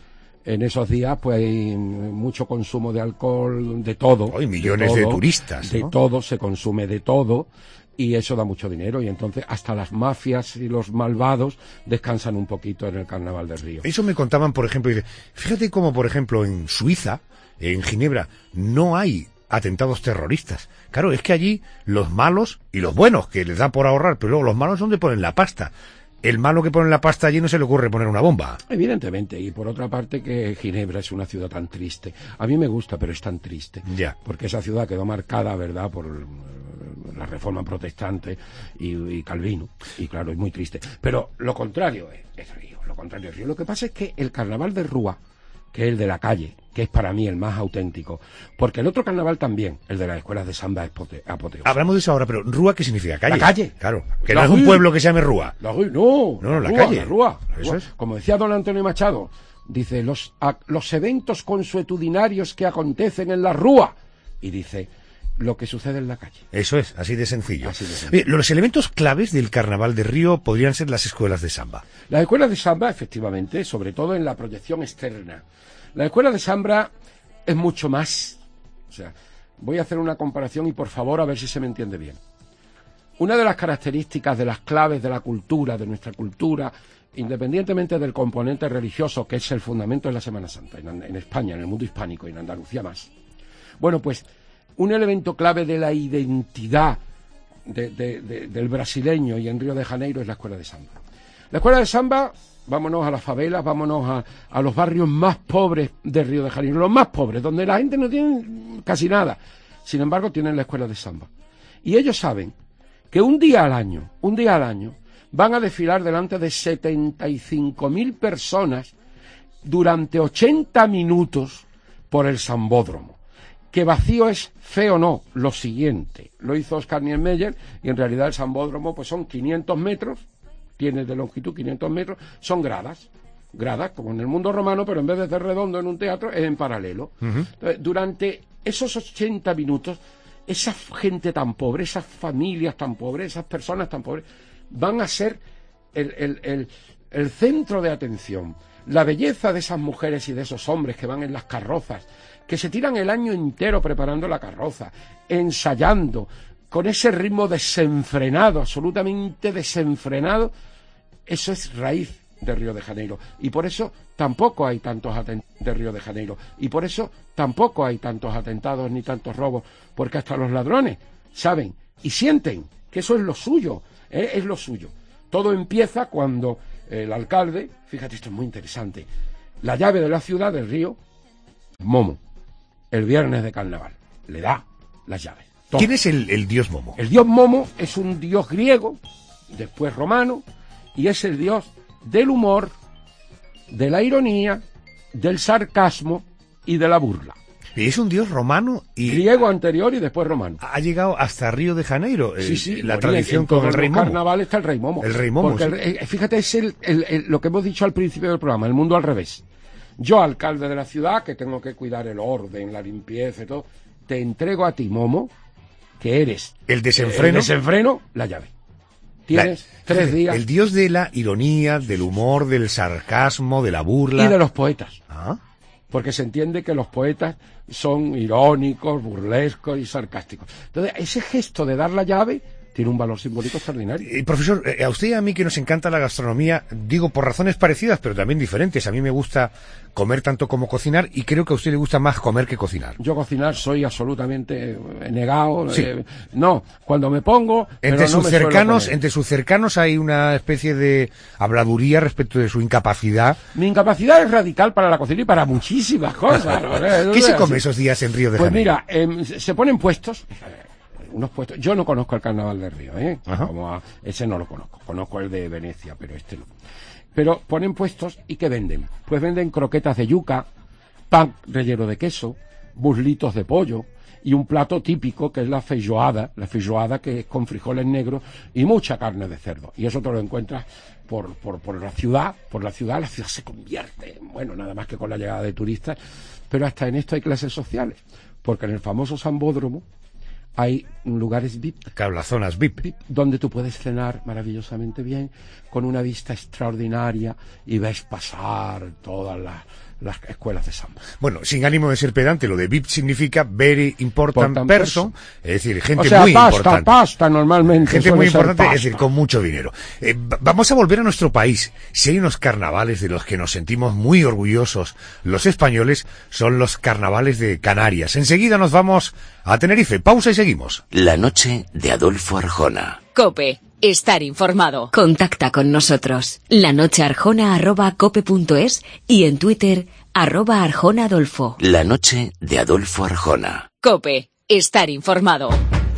En esos días, pues hay mucho consumo de alcohol, de todo. Hay millones de todo, turistas, De ¿no? todo, se consume de todo. Y eso da mucho dinero. Y entonces, hasta las mafias y los malvados descansan un poquito en el carnaval de Río. Eso me contaban, por ejemplo, y dice, fíjate cómo, por ejemplo, en Suiza, en Ginebra, no hay atentados terroristas. Claro, es que allí los malos y los buenos, que les da por ahorrar, pero luego los malos es donde ponen la pasta. El malo que pone la pasta allí no se le ocurre poner una bomba. Evidentemente, y por otra parte que Ginebra es una ciudad tan triste. A mí me gusta, pero es tan triste. Ya. Porque esa ciudad quedó marcada, ¿verdad?, por eh, la reforma protestante y, y Calvino. Y claro, es muy triste. Pero lo contrario es, es Río, lo contrario es Río. Lo que pasa es que el carnaval de Rúa, que es el de la calle, que es para mí el más auténtico, porque el otro carnaval también, el de las escuelas de samba, es pote- apoteósico. Hablamos de eso ahora, pero ¿Rúa qué significa? ¿Calle? La calle. Claro, que La no es un rue. pueblo que se llame Rúa. La Rue, no, No, no, la Rúa, calle. la Rúa, la Eso Rúa. es. Como decía don Antonio Machado, dice, los, a- los eventos consuetudinarios que acontecen en la Rúa, y dice, lo que sucede en la calle. Eso es, así de sencillo. Así de sencillo. Oye, los elementos claves del carnaval de Río podrían ser las escuelas de samba. Las escuelas de samba, efectivamente, sobre todo en la proyección externa. La escuela de samba es mucho más. O sea, voy a hacer una comparación y por favor a ver si se me entiende bien. Una de las características, de las claves de la cultura, de nuestra cultura, independientemente del componente religioso, que es el fundamento de la Semana Santa, en, en España, en el mundo hispánico y en Andalucía más. Bueno, pues un elemento clave de la identidad de- de- de- del brasileño y en Río de Janeiro es la escuela de samba. La escuela de samba, vámonos a las favelas, vámonos a, a los barrios más pobres de Río de Janeiro, los más pobres, donde la gente no tiene casi nada. Sin embargo, tienen la escuela de samba. Y ellos saben que un día al año, un día al año, van a desfilar delante de setenta y cinco mil personas durante ochenta minutos por el Sambódromo. Que vacío es feo no, lo siguiente, lo hizo Oscar Niemeyer y en realidad el Sambódromo pues son quinientos metros, tiene de longitud quinientos metros, son gradas, gradas como en el mundo romano, pero en vez de ser redondo en un teatro es en paralelo. Entonces, durante esos ochenta minutos, esa gente tan pobre, esas familias tan pobres, esas personas tan pobres, van a ser el, el, el, el centro de atención. La belleza de esas mujeres y de esos hombres que van en las carrozas, que se tiran el año entero preparando la carroza, ensayando, con ese ritmo desenfrenado, absolutamente desenfrenado. Eso es raíz de Río de Janeiro, y por eso tampoco hay tantos atentados de Río de Janeiro, y por eso tampoco hay tantos atentados ni tantos robos, porque hasta los ladrones saben y sienten que eso es lo suyo, ¿eh? Es lo suyo. Todo empieza cuando el alcalde, fíjate, esto es muy interesante, la llave de la ciudad del Río, Momo, el viernes de carnaval, le da las llaves. Todo. ¿Quién es el, el dios Momo? El dios Momo es un dios griego, después romano, y es el dios del humor, de la ironía, del sarcasmo y de la burla. Es un dios romano y... griego anterior y después romano. Ha llegado hasta Río de Janeiro. Sí, sí. La bueno, tradición en, en con el rey Momo. En carnaval está el rey Momo. El rey Momo, Porque sí. el, fíjate, es el, el, el, lo que hemos dicho al principio del programa, el mundo al revés. Yo, alcalde de la ciudad, que tengo que cuidar el orden, la limpieza y todo, te entrego a ti, Momo, que eres... el desenfreno. El desenfreno, la llave. Tienes la, tres días. El dios de la ironía, del humor, del sarcasmo, de la burla. Y de los poetas. ¿Ah? Porque se entiende que los poetas son irónicos, burlescos y sarcásticos. Entonces, ese gesto de dar la llave tiene un valor simbólico extraordinario. Eh, profesor, eh, a usted y a mí que nos encanta la gastronomía, digo por razones parecidas, pero también diferentes. A mí me gusta comer tanto como cocinar, y creo que a usted le gusta más comer que cocinar. Yo cocinar soy absolutamente negado. Sí. Eh, no, cuando me pongo... Entre pero sus no me cercanos, entre sus cercanos hay una especie de habladuría respecto de su incapacidad. Mi incapacidad es radical para la cocina y para muchísimas cosas. ¿no? ¿Qué se come esos días en Río de Pues Janeiro? mira, eh, se ponen puestos... unos puestos. Yo no conozco el carnaval de Río, ¿eh? Como a, ese no lo conozco. Conozco el de Venecia, pero este no. Pero ponen puestos y ¿qué venden? Pues venden croquetas de yuca, pan relleno de queso, buslitos de pollo y un plato típico que es la feijoada, la feijoada que es con frijoles negros y mucha carne de cerdo. Y eso te lo encuentras por, por, por la ciudad, por la ciudad, la ciudad se convierte, bueno, nada más que con la llegada de turistas, pero hasta en esto hay clases sociales, porque en el famoso Sambódromo hay lugares V I P. Claro, las zonas V I P. V I P. Donde tú puedes cenar maravillosamente bien, con una vista extraordinaria, y ves pasar todas las, las escuelas de samba. Bueno, sin ánimo de ser pedante, lo de V I P significa Very Important, important person, person, es decir, gente o sea, muy pasta, importante. pasta normalmente. Gente muy importante, pasta. Es decir, con mucho dinero. Eh, vamos a volver a nuestro país. Si hay unos carnavales de los que nos sentimos muy orgullosos los españoles, son los carnavales de Canarias. Enseguida nos vamos a Tenerife. Pausa y seguimos. La noche de Adolfo Arjona. COPE. Estar informado. Contacta con nosotros. lanochearjona arroba cope punto es y en Twitter arroba Arjona Adolfo. La noche de Adolfo Arjona. COPE. Estar informado.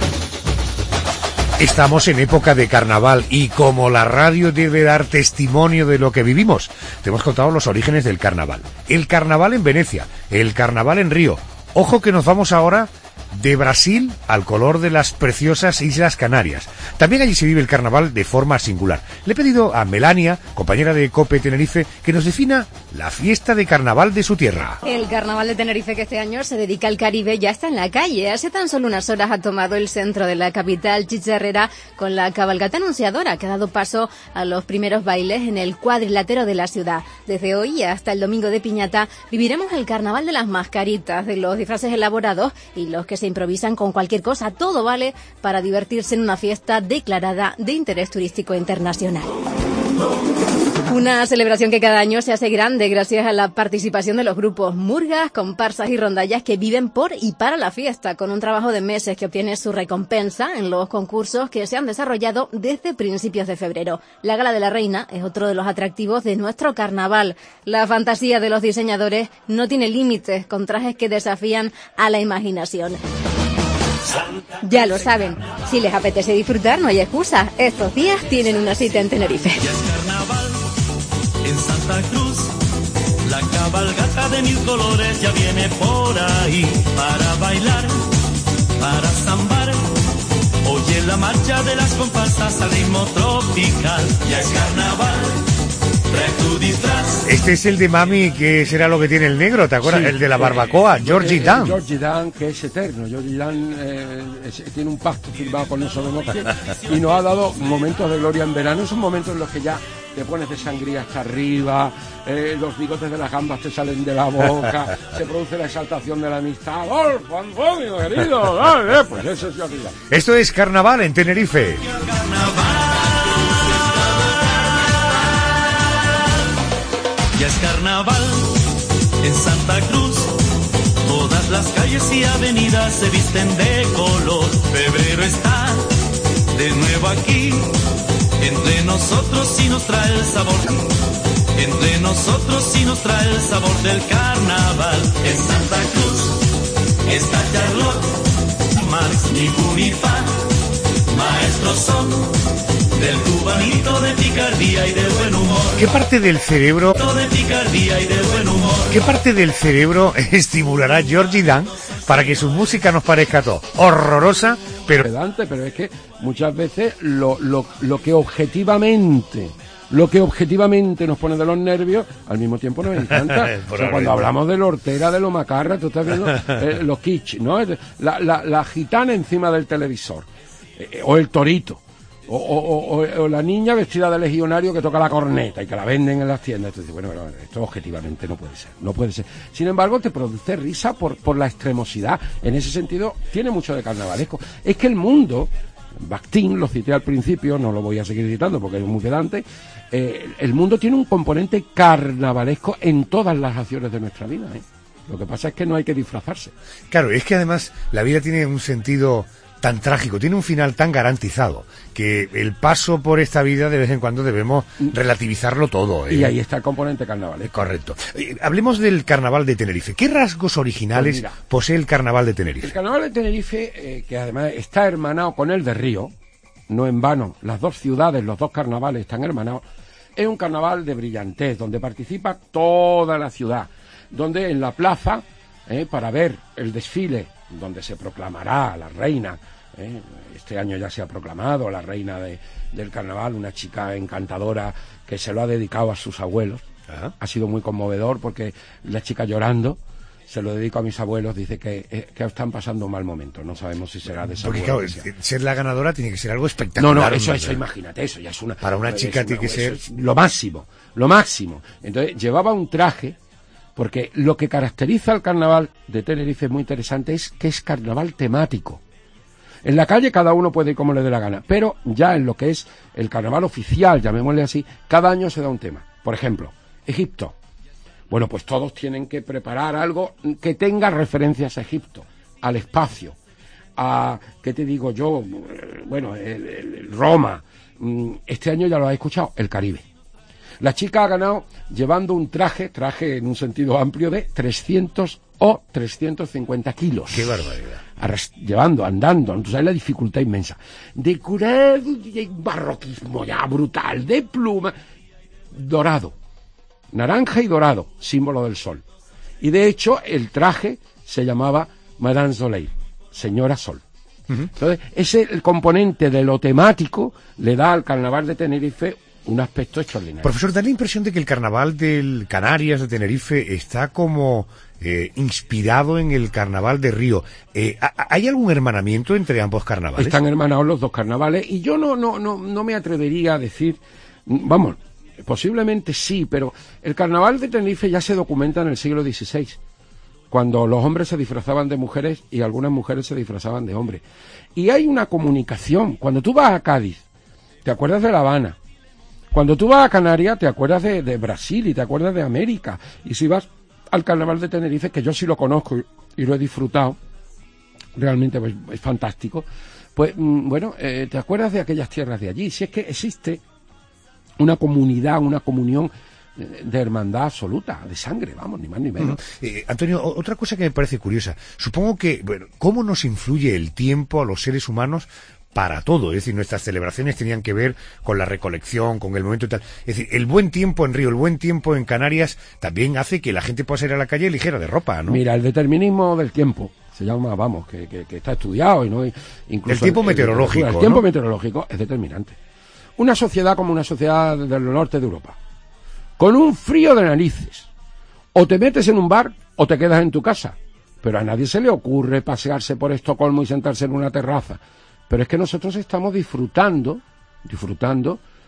Estamos en época de carnaval y como la radio debe dar testimonio de lo que vivimos, te hemos contado los orígenes del carnaval. El carnaval en Venecia, el carnaval en Río. Ojo que nos vamos ahora de Brasil al color de las preciosas Islas Canarias. También allí se vive el carnaval de forma singular. Le he pedido a Melania, compañera de COPE Tenerife, que nos defina la fiesta de carnaval de su tierra. El carnaval de Tenerife, que este año se dedica al Caribe, ya está en la calle. Hace tan solo unas horas ha tomado el centro de la capital chicharrera con la cabalgata anunciadora, que ha dado paso a los primeros bailes en el cuadrilátero de la ciudad. Desde hoy hasta el domingo de Piñata viviremos el carnaval de las mascaritas, de los disfraces elaborados y los que se improvisan con cualquier cosa. Todo vale para divertirse en una fiesta declarada de interés turístico internacional. Una celebración que cada año se hace grande gracias a la participación de los grupos murgas, comparsas y rondallas que viven por y para la fiesta, con un trabajo de meses que obtiene su recompensa en los concursos que se han desarrollado desde principios de febrero. La Gala de la Reina es otro de los atractivos de nuestro carnaval. La fantasía de los diseñadores no tiene límites, con trajes que desafían a la imaginación. Ya lo saben, si les apetece disfrutar no hay excusa. Estos días tienen una cita en Tenerife. En Santa Cruz, la cabalgata de mil colores ya viene por ahí para bailar, para zambar. Oye la marcha de las comparsas al ritmo tropical. Ya es carnaval, trae tu disfraz. Este es el de Mami, que será lo que tiene el negro, ¿te acuerdas? Sí, el de la barbacoa, eh, Georgie eh, Dan. Georgie Dan, que es eterno. Georgie Dan eh, es, tiene un pacto firmado con eso de noche y nos ha dado momentos de gloria en verano. Esos momentos en los que ya te pones de sangría hasta arriba, eh, los bigotes de las gambas te salen de la boca, se produce la exaltación de la amistad. ¡Adolfo, Antonio, querido! ¡Dale! Pues eso es Jordi Dan. Esto es Carnaval en Tenerife. Ya es carnaval en Santa Cruz, todas las calles y avenidas se visten de color. Febrero está de nuevo aquí, entre nosotros y nos trae el sabor. Entre nosotros y nos trae el sabor del carnaval. En Santa Cruz está Charlotte, Marx y Punifa, maestros son del cubanito de picardía y de buen humor. ¿Qué parte del cerebro de picardía y de buen humor? ¿Qué parte del cerebro estimulará Jordi Dan para que su música nos parezca todo horrorosa, pero pedante? Pero es que muchas veces lo, lo, lo que objetivamente lo que objetivamente nos pone de los nervios, al mismo tiempo nos encanta. O sea, cuando hablamos de lo hortera, de lo macarra, tú estás viendo eh, los kitsch, ¿no? La, la, la gitana encima del televisor, eh, o el torito. O, o, o, o la niña vestida de legionario que toca la corneta y que la venden en las tiendas. Entonces, bueno, bueno, esto objetivamente no puede ser, no puede ser. Sin embargo, te produce risa por, por la extremosidad. En ese sentido, tiene mucho de carnavalesco. Es que el mundo, Bakhtin, lo cité al principio, no lo voy a seguir citando porque es muy pedante, eh, el mundo tiene un componente carnavalesco en todas las acciones de nuestra vida, ¿eh? Lo que pasa es que no hay que disfrazarse. Claro, es que además la vida tiene un sentido tan trágico, tiene un final tan garantizado, que el paso por esta vida de vez en cuando debemos relativizarlo todo, ¿eh? Y ahí está el componente carnaval, ¿eh? Correcto. Eh, hablemos del Carnaval de Tenerife. ¿Qué rasgos originales pues mira, posee el Carnaval de Tenerife? El Carnaval de Tenerife, eh, que además está hermanado con el de Río, no en vano, las dos ciudades, los dos carnavales están hermanados, es un carnaval de brillantez, donde participa toda la ciudad, donde en la plaza, eh, para ver el desfile, donde se proclamará la reina, ¿eh? Este año ya se ha proclamado la reina de, del carnaval, una chica encantadora que se lo ha dedicado a sus abuelos. Ajá. Ha sido muy conmovedor porque la chica llorando, se lo dedico a mis abuelos, dice que, eh, que están pasando un mal momento, no sabemos si será de esa porque claro, ser la ganadora tiene que ser algo espectacular. No, no, eso, eso imagínate, eso ya es una... Para una chica tiene que ser... lo máximo, lo máximo. Entonces llevaba un traje, porque lo que caracteriza al carnaval de Tenerife es muy interesante, es que es carnaval temático. En la calle cada uno puede ir como le dé la gana, pero ya en lo que es el carnaval oficial, llamémosle así, cada año se da un tema. Por ejemplo, Egipto. Bueno, pues todos tienen que preparar algo que tenga referencias a Egipto, al espacio, a, ¿qué te digo yo? Bueno, el, el, Roma. Este año ya lo has escuchado, el Caribe. La chica ha ganado llevando un traje, traje en un sentido amplio, de trescientos o trescientos cincuenta kilos. ¡Qué barbaridad! Arras, llevando, andando, tú sabes la dificultad inmensa. Decorado, de barroquismo ya brutal, de pluma, dorado, naranja y dorado, símbolo del sol. Y de hecho, el traje se llamaba Madame Soleil, señora Sol. Uh-huh. Entonces, ese el componente de lo temático le da al carnaval de Tenerife un aspecto extraordinario. Profesor, da la impresión de que el carnaval del Canarias, de Tenerife, está como eh, inspirado en el carnaval de Río. Eh, ¿Hay algún hermanamiento entre ambos carnavales? Están hermanados los dos carnavales y yo no, no, no, no me atrevería a decir, vamos, posiblemente sí, pero el carnaval de Tenerife ya se documenta en el siglo dieciséis, cuando los hombres se disfrazaban de mujeres y algunas mujeres se disfrazaban de hombres. Y hay una comunicación. Cuando tú vas a Cádiz, te acuerdas de La Habana. Cuando tú vas a Canarias, te acuerdas de, de Brasil y te acuerdas de América. Y si vas al carnaval de Tenerife, que yo sí lo conozco y, y lo he disfrutado, realmente pues, es fantástico, pues mm, bueno, eh, te acuerdas de aquellas tierras de allí. Si es que existe una comunidad, una comunión de hermandad absoluta, de sangre, vamos, ni más ni menos. Uh-huh. Eh, Antonio, otra cosa que me parece curiosa, supongo que, bueno, ¿cómo nos influye el tiempo a los seres humanos para todo? Es decir, nuestras celebraciones tenían que ver con la recolección, con el momento y tal. Es decir, el buen tiempo en Río, el buen tiempo en Canarias, también hace que la gente pueda salir a la calle ligera de ropa, ¿no? Mira, el determinismo del tiempo se llama, vamos, que, que, que está estudiado y no incluso el tiempo el, meteorológico. El, el tiempo ¿no? meteorológico es determinante. Una sociedad como una sociedad del norte de Europa, con un frío de narices, o te metes en un bar o te quedas en tu casa, pero a nadie se le ocurre pasearse por Estocolmo y sentarse en una terraza. Pero es que nosotros estamos disfrutando, disfrutando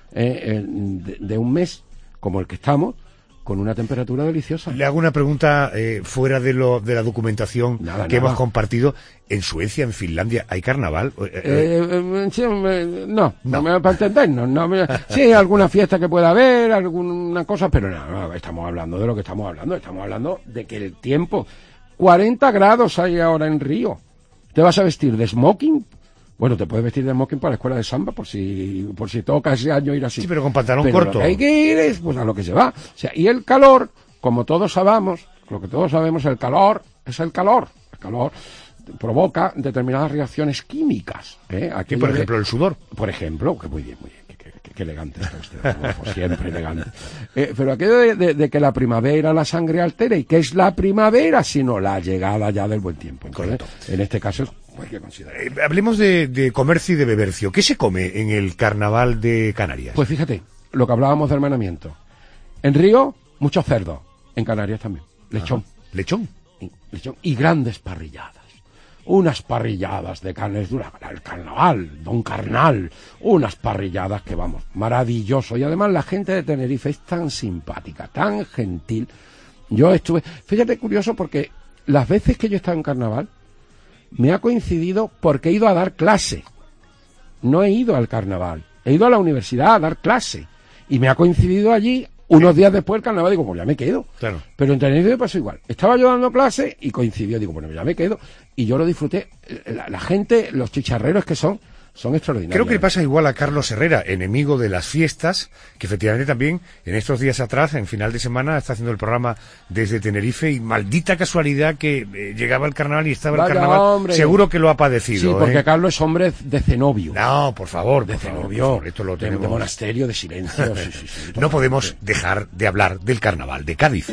eh, eh, de, de un mes como el que estamos, con una temperatura deliciosa. Le hago una pregunta eh, fuera de lo de la documentación nada, que nada. hemos compartido. ¿En Suecia, en Finlandia, hay carnaval? Eh, eh, sí, eh, no, no, no, para entendernos. No, sí, alguna fiesta que pueda haber, alguna cosa, pero no, no, estamos hablando de lo que estamos hablando. Estamos hablando de que el tiempo... cuarenta grados hay ahora en Río. ¿Te vas a vestir de smoking? Bueno, te puedes vestir de smoking para la escuela de samba por si por si toca ese año ir así. Sí, pero con pantalón pero corto. Lo que hay que ir es pues a lo que se va. O sea, y el calor, como todos sabemos, lo que todos sabemos, el calor es el calor. El calor provoca determinadas reacciones químicas. ¿eh? Aquí, por ejemplo, el sudor. Por ejemplo, que muy bien, muy bien. Qué elegante está usted, por siempre elegante. Eh, pero aquello de, de, de que la primavera la sangre altera, ¿y qué es la primavera sino la llegada ya del buen tiempo? Entonces, en este caso hay que considerar. Eh, hablemos de, de comercio y de bebercio. ¿Qué se come en el carnaval de Canarias? Pues fíjate, lo que hablábamos de hermanamiento. En Río, mucho cerdo. En Canarias también. Lechón. Ajá. ¿Lechón? Y, lechón. Y grandes parrilladas. Unas parrilladas de carnes duras, el carnaval, don carnal, unas parrilladas que vamos, maravilloso. Y además la gente de Tenerife es tan simpática, tan gentil. Yo estuve, fíjate curioso porque las veces que yo he estado en carnaval, me ha coincidido porque he ido a dar clase. No he ido al carnaval, he ido a la universidad a dar clase. Y me ha coincidido allí. Unos días después el carnaval, digo, pues ya me quedo. Claro. Pero en Tenerife pasó igual. Estaba yo dando clase y coincidió, digo, bueno, ya me quedo. Y yo lo disfruté. La, la gente, los chicharreros que son, son extraordinarios. Creo que le pasa igual a Carlos Herrera, enemigo de las fiestas, que efectivamente también en estos días atrás, en final de semana, está haciendo el programa desde Tenerife y maldita casualidad que eh, llegaba el carnaval y estaba Vaya, el carnaval. Hombre. Seguro que lo ha padecido. Sí, porque ¿eh? Carlos es hombre de cenobio. No, por favor, de por favor, cenobio. por favor, esto lo de, tenemos. de monasterio, de silencio. sí, sí, sí, no podemos dejar de hablar del carnaval de Cádiz.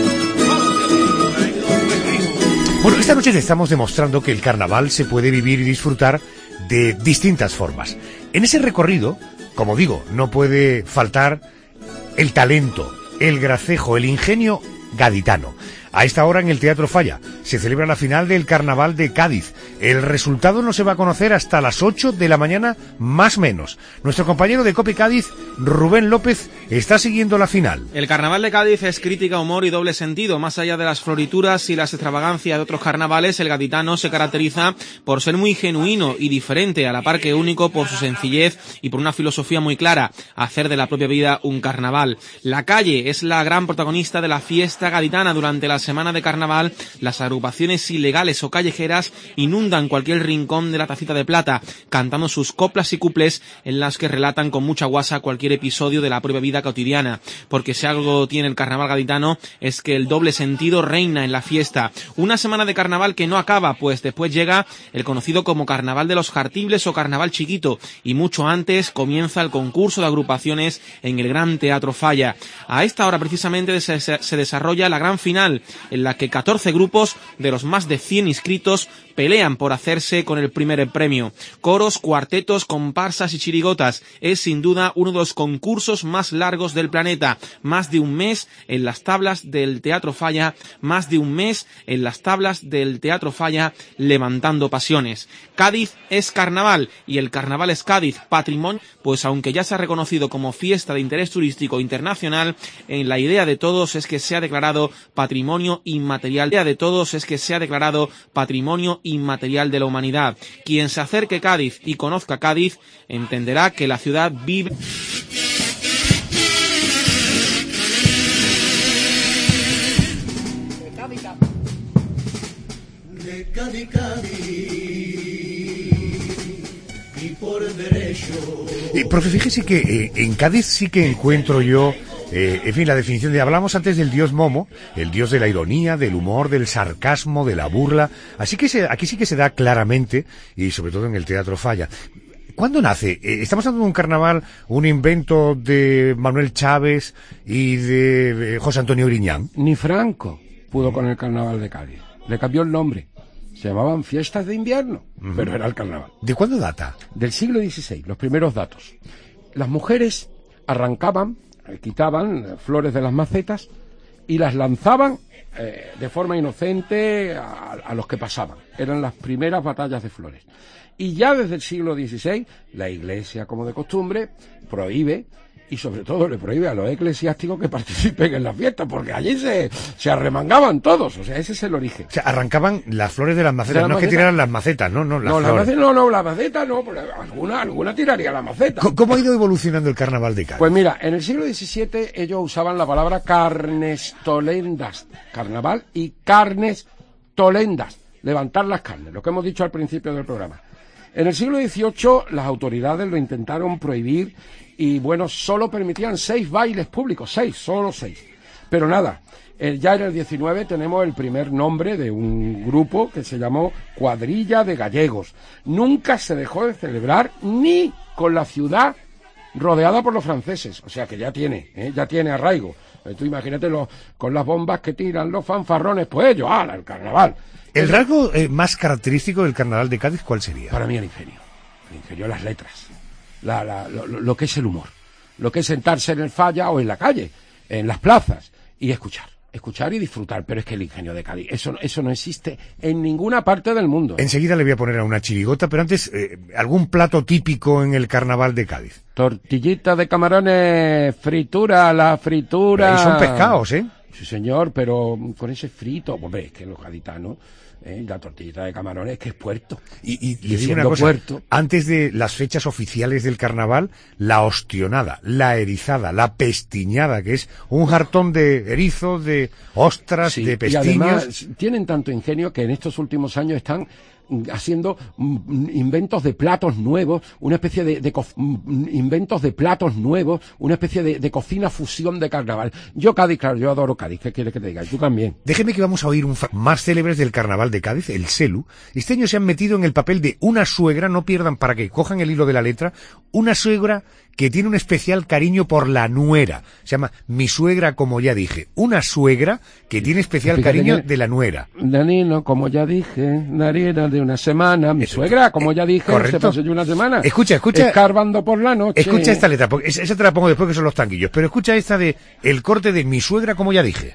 Bueno, esta noche le estamos demostrando que el carnaval se puede vivir y disfrutar de distintas formas. En ese recorrido, como digo, no puede faltar el talento, el gracejo, el ingenio gaditano. A esta hora en el Teatro Falla se celebra la final del Carnaval de Cádiz. El resultado no se va a conocer hasta las ocho de la mañana, más menos. Nuestro compañero de COPE Cádiz, Rubén López, está siguiendo la final. El Carnaval de Cádiz es crítica, humor y doble sentido. Más allá de las florituras y las extravagancias de otros carnavales, el gaditano se caracteriza por ser muy genuino y diferente, a la par que único por su sencillez y por una filosofía muy clara, hacer de la propia vida un carnaval. La calle es la gran protagonista de la fiesta gaditana. Durante la semana de carnaval, las agrupaciones ilegales o callejeras inundan cualquier rincón de la Tacita de Plata, cantando sus coplas y cuples en las que relatan con mucha guasa cualquier episodio de la propia vida cotidiana. Porque si algo tiene el carnaval gaditano es que el doble sentido reina en la fiesta. Una semana de carnaval que no acaba, pues después llega el conocido como Carnaval de los Jartibles o Carnaval Chiquito, y mucho antes comienza el concurso de agrupaciones en el Gran Teatro Falla. A esta hora precisamente se, se, se desarrolla la gran final, en la que catorce grupos de los más de cien inscritos pelean por hacerse con el primer premio. Coros, cuartetos, comparsas y chirigotas. Es sin duda uno de los concursos más largos del planeta. Más de un mes en las tablas del Teatro Falla, más de un mes en las tablas del Teatro Falla levantando pasiones. Cádiz es carnaval y el carnaval es Cádiz, patrimonio, pues aunque ya se ha reconocido como fiesta de interés turístico internacional, en la idea de todos es que sea declarado patrimonio inmaterial. La idea de todos es que sea declarado patrimonio inmaterial de la humanidad. Quien se acerque a Cádiz y conozca Cádiz entenderá que la ciudad vive. De Cádiz, Cádiz, y por derecho. Eh, profe, fíjese que eh, en Cádiz sí que encuentro yo, eh, en fin, la definición de, hablamos antes del dios Momo, el dios de la ironía, del humor, del sarcasmo, de la burla, así que se, aquí sí que se da claramente, y sobre todo en el Teatro Falla. ¿Cuándo nace? Eh, ¿Estamos hablando de un carnaval, un invento de Manuel Chávez y de eh, José Antonio Griñán? Ni Franco pudo con el carnaval de Cádiz. Le cambió el nombre. Se llamaban fiestas de invierno, uh-huh. pero era el carnaval. ¿De cuándo data? Del siglo dieciséis, los primeros datos. Las mujeres arrancaban, quitaban flores de las macetas y las lanzaban eh, de forma inocente a, a los que pasaban. Eran las primeras batallas de flores. Y ya desde el siglo dieciséis, la Iglesia, como de costumbre, prohíbe, y sobre todo le prohíbe a los eclesiásticos que participen en las fiestas, porque allí se, se arremangaban todos, o sea, ese es el origen. O sea, arrancaban las flores de las macetas, ¿De la no maceta? es que tiraran las macetas, no, no, las no, la flores. maceta, no, no, la maceta no, pero alguna, alguna tiraría la maceta. ¿Cómo ha ido evolucionando el carnaval de Cádiz? Pues mira, en el siglo diecisiete ellos usaban la palabra carnestolendas, carnaval, y carnestolendas, levantar las carnes, lo que hemos dicho al principio del programa. En el siglo dieciocho las autoridades lo intentaron prohibir y, bueno, solo permitían seis bailes públicos, seis, solo seis. Pero nada, eh, ya en el diecinueve tenemos el primer nombre de un grupo que se llamó Cuadrilla de Gallegos. Nunca se dejó de celebrar ni con la ciudad rodeada por los franceses, o sea que ya tiene, ¿eh? ya tiene arraigo. Eh, tú imagínate los, con las bombas que tiran los fanfarrones, pues ellos, ¡ala, el carnaval! ¿El rasgo eh, más característico del carnaval de Cádiz cuál sería? Para mí el ingenio, el ingenio, las letras, la, la, lo, lo que es el humor, lo que es sentarse en el falla o en la calle, en las plazas, y escuchar. Escuchar y disfrutar, pero es que el ingenio de Cádiz, eso, eso no existe en ninguna parte del mundo. Enseguida le voy a poner a una chirigota, pero antes, eh, ¿algún plato típico en el carnaval de Cádiz? Tortillita de camarones, fritura, la fritura... Ahí son pescados, ¿eh? Sí, señor, pero con ese frito, hombre, es que los gaditanos, eh, la tortillita de camarones, es que es puerto. Y, y, Y le digo siendo una cosa, puerto. antes de las fechas oficiales del carnaval, la ostionada, la erizada, la pestiñada, que es un jartón de erizos, de ostras, Sí, de y pestiños. además tienen tanto ingenio que en estos últimos años están haciendo mm, inventos de platos nuevos, una especie de, de co- mm, inventos de platos nuevos, una especie de, de cocina fusión de carnaval. Yo Cádiz, claro, yo adoro Cádiz, ¿qué quieres que te diga? Y tú también. Déjeme que vamos a oír un fa- más célebres del carnaval de Cádiz, el Selu. Este año se han metido en el papel de una suegra, no pierdan para que cojan el hilo de la letra, una suegra que tiene un especial cariño por la nuera. Se llama Mi suegra, como ya dije. Una suegra que tiene especial Fíjate cariño que- de la nuera. Danilo, como ya dije, Nariera de una semana, mi suegra, como ya dije, correcto. se pasó yo una semana. Escucha, escucha. Escarbando por la noche. Escucha esta letra, porque esa esa te la pongo después que son los tanguillos, pero escucha esta de el corte de Mi suegra, como ya dije.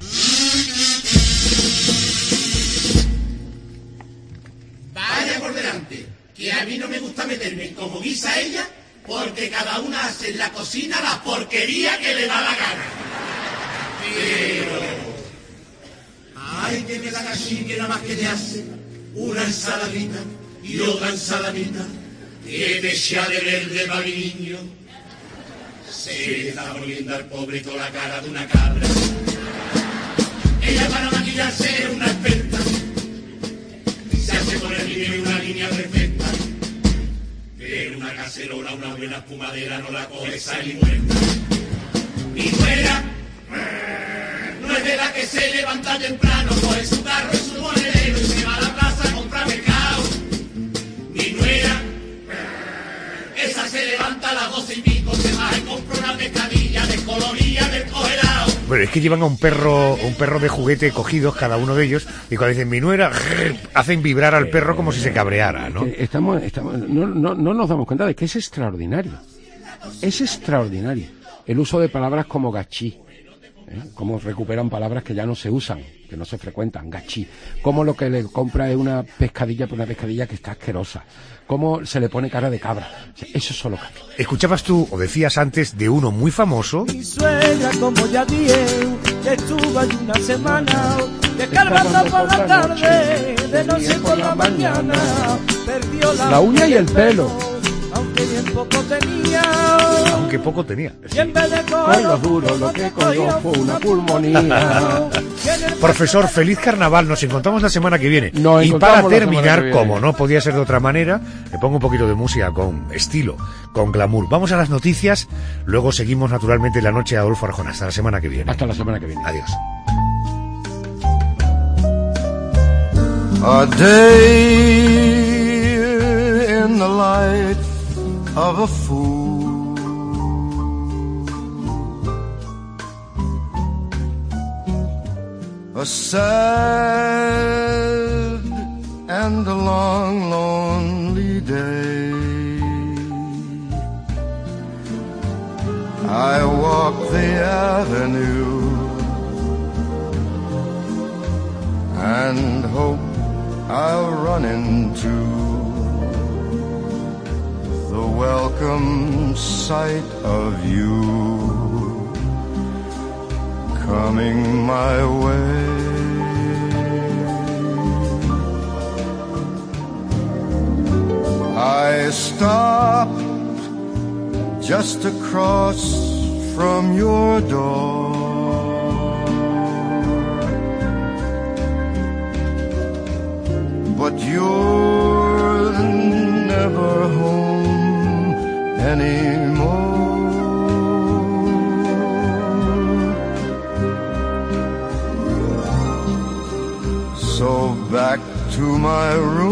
Vaya por delante, que a mí no me gusta meterme como guisa ella, porque cada una hace en la cocina la porquería que le da la gana. Pero... ay, que me da así que nada más que te hace una ensaladita y otra ensaladita, que te echa de verde para mi niño. Se le está poniendo al pobre con la cara de una cabra. Ella para maquillarse es una experta, se hace por el niño una línea perfecta, pero una cacerola, una buena espumadera no la coge sal y muerta. Mi nuera no es de la que se levanta temprano, coge su carro y su monedero y se va a la plaza a comprar mercado. Mi nuera, esa se levanta a las doce y pico, se va y compra una pescadilla descolorida del congelado. Bueno, es que llevan a un perro, un perro de juguete cogidos cada uno de ellos, y cuando dicen mi nuera, hacen vibrar al perro como si se cabreara, ¿no? Que estamos, estamos, no, no, no nos damos cuenta de que es extraordinario. Es extraordinario. El uso de palabras como gachí. ¿eh? Cómo recuperan palabras que ya no se usan, que no se frecuentan, gachí. Cómo lo que le compra es una pescadilla por una pescadilla que está asquerosa. Cómo se le pone cara de cabra. O sea, eso es solo Cádiz. Escuchabas tú, o decías antes, de uno muy famoso. Mi suegra, como ya dije, que estuvo allí una semana, descargando por la tarde, de noche por la mañana, perdió la, La uña y el pelo. aunque bien poco tenía, Aunque poco tenía. y en vez de Con lo duro, lo que cogió fue una pulmonía. Profesor, feliz carnaval, nos encontramos la semana que viene. Nos Y encontramos para la semana terminar, que viene. como no podía ser de otra manera, le pongo un poquito de música con estilo, con glamour. Vamos a las noticias, luego seguimos naturalmente la noche de Adolfo Arjona. Hasta la semana que viene. Hasta la semana que viene. Adiós. A day in the life of a fool, a sad and a long, lonely day. I walk the avenue and hope I'll run into the welcome sight of you coming my way. I stopped just across from your door, but you're never home anymore. So back to my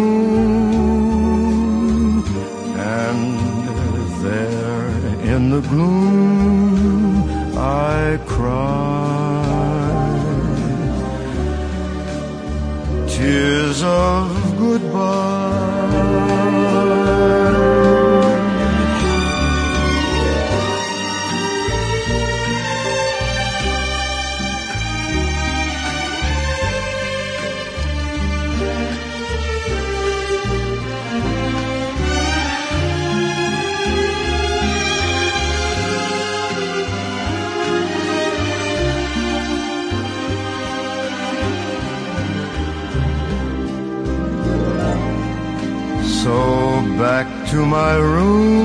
room, and there in the gloom I cry tears of goodbye. So back to my room,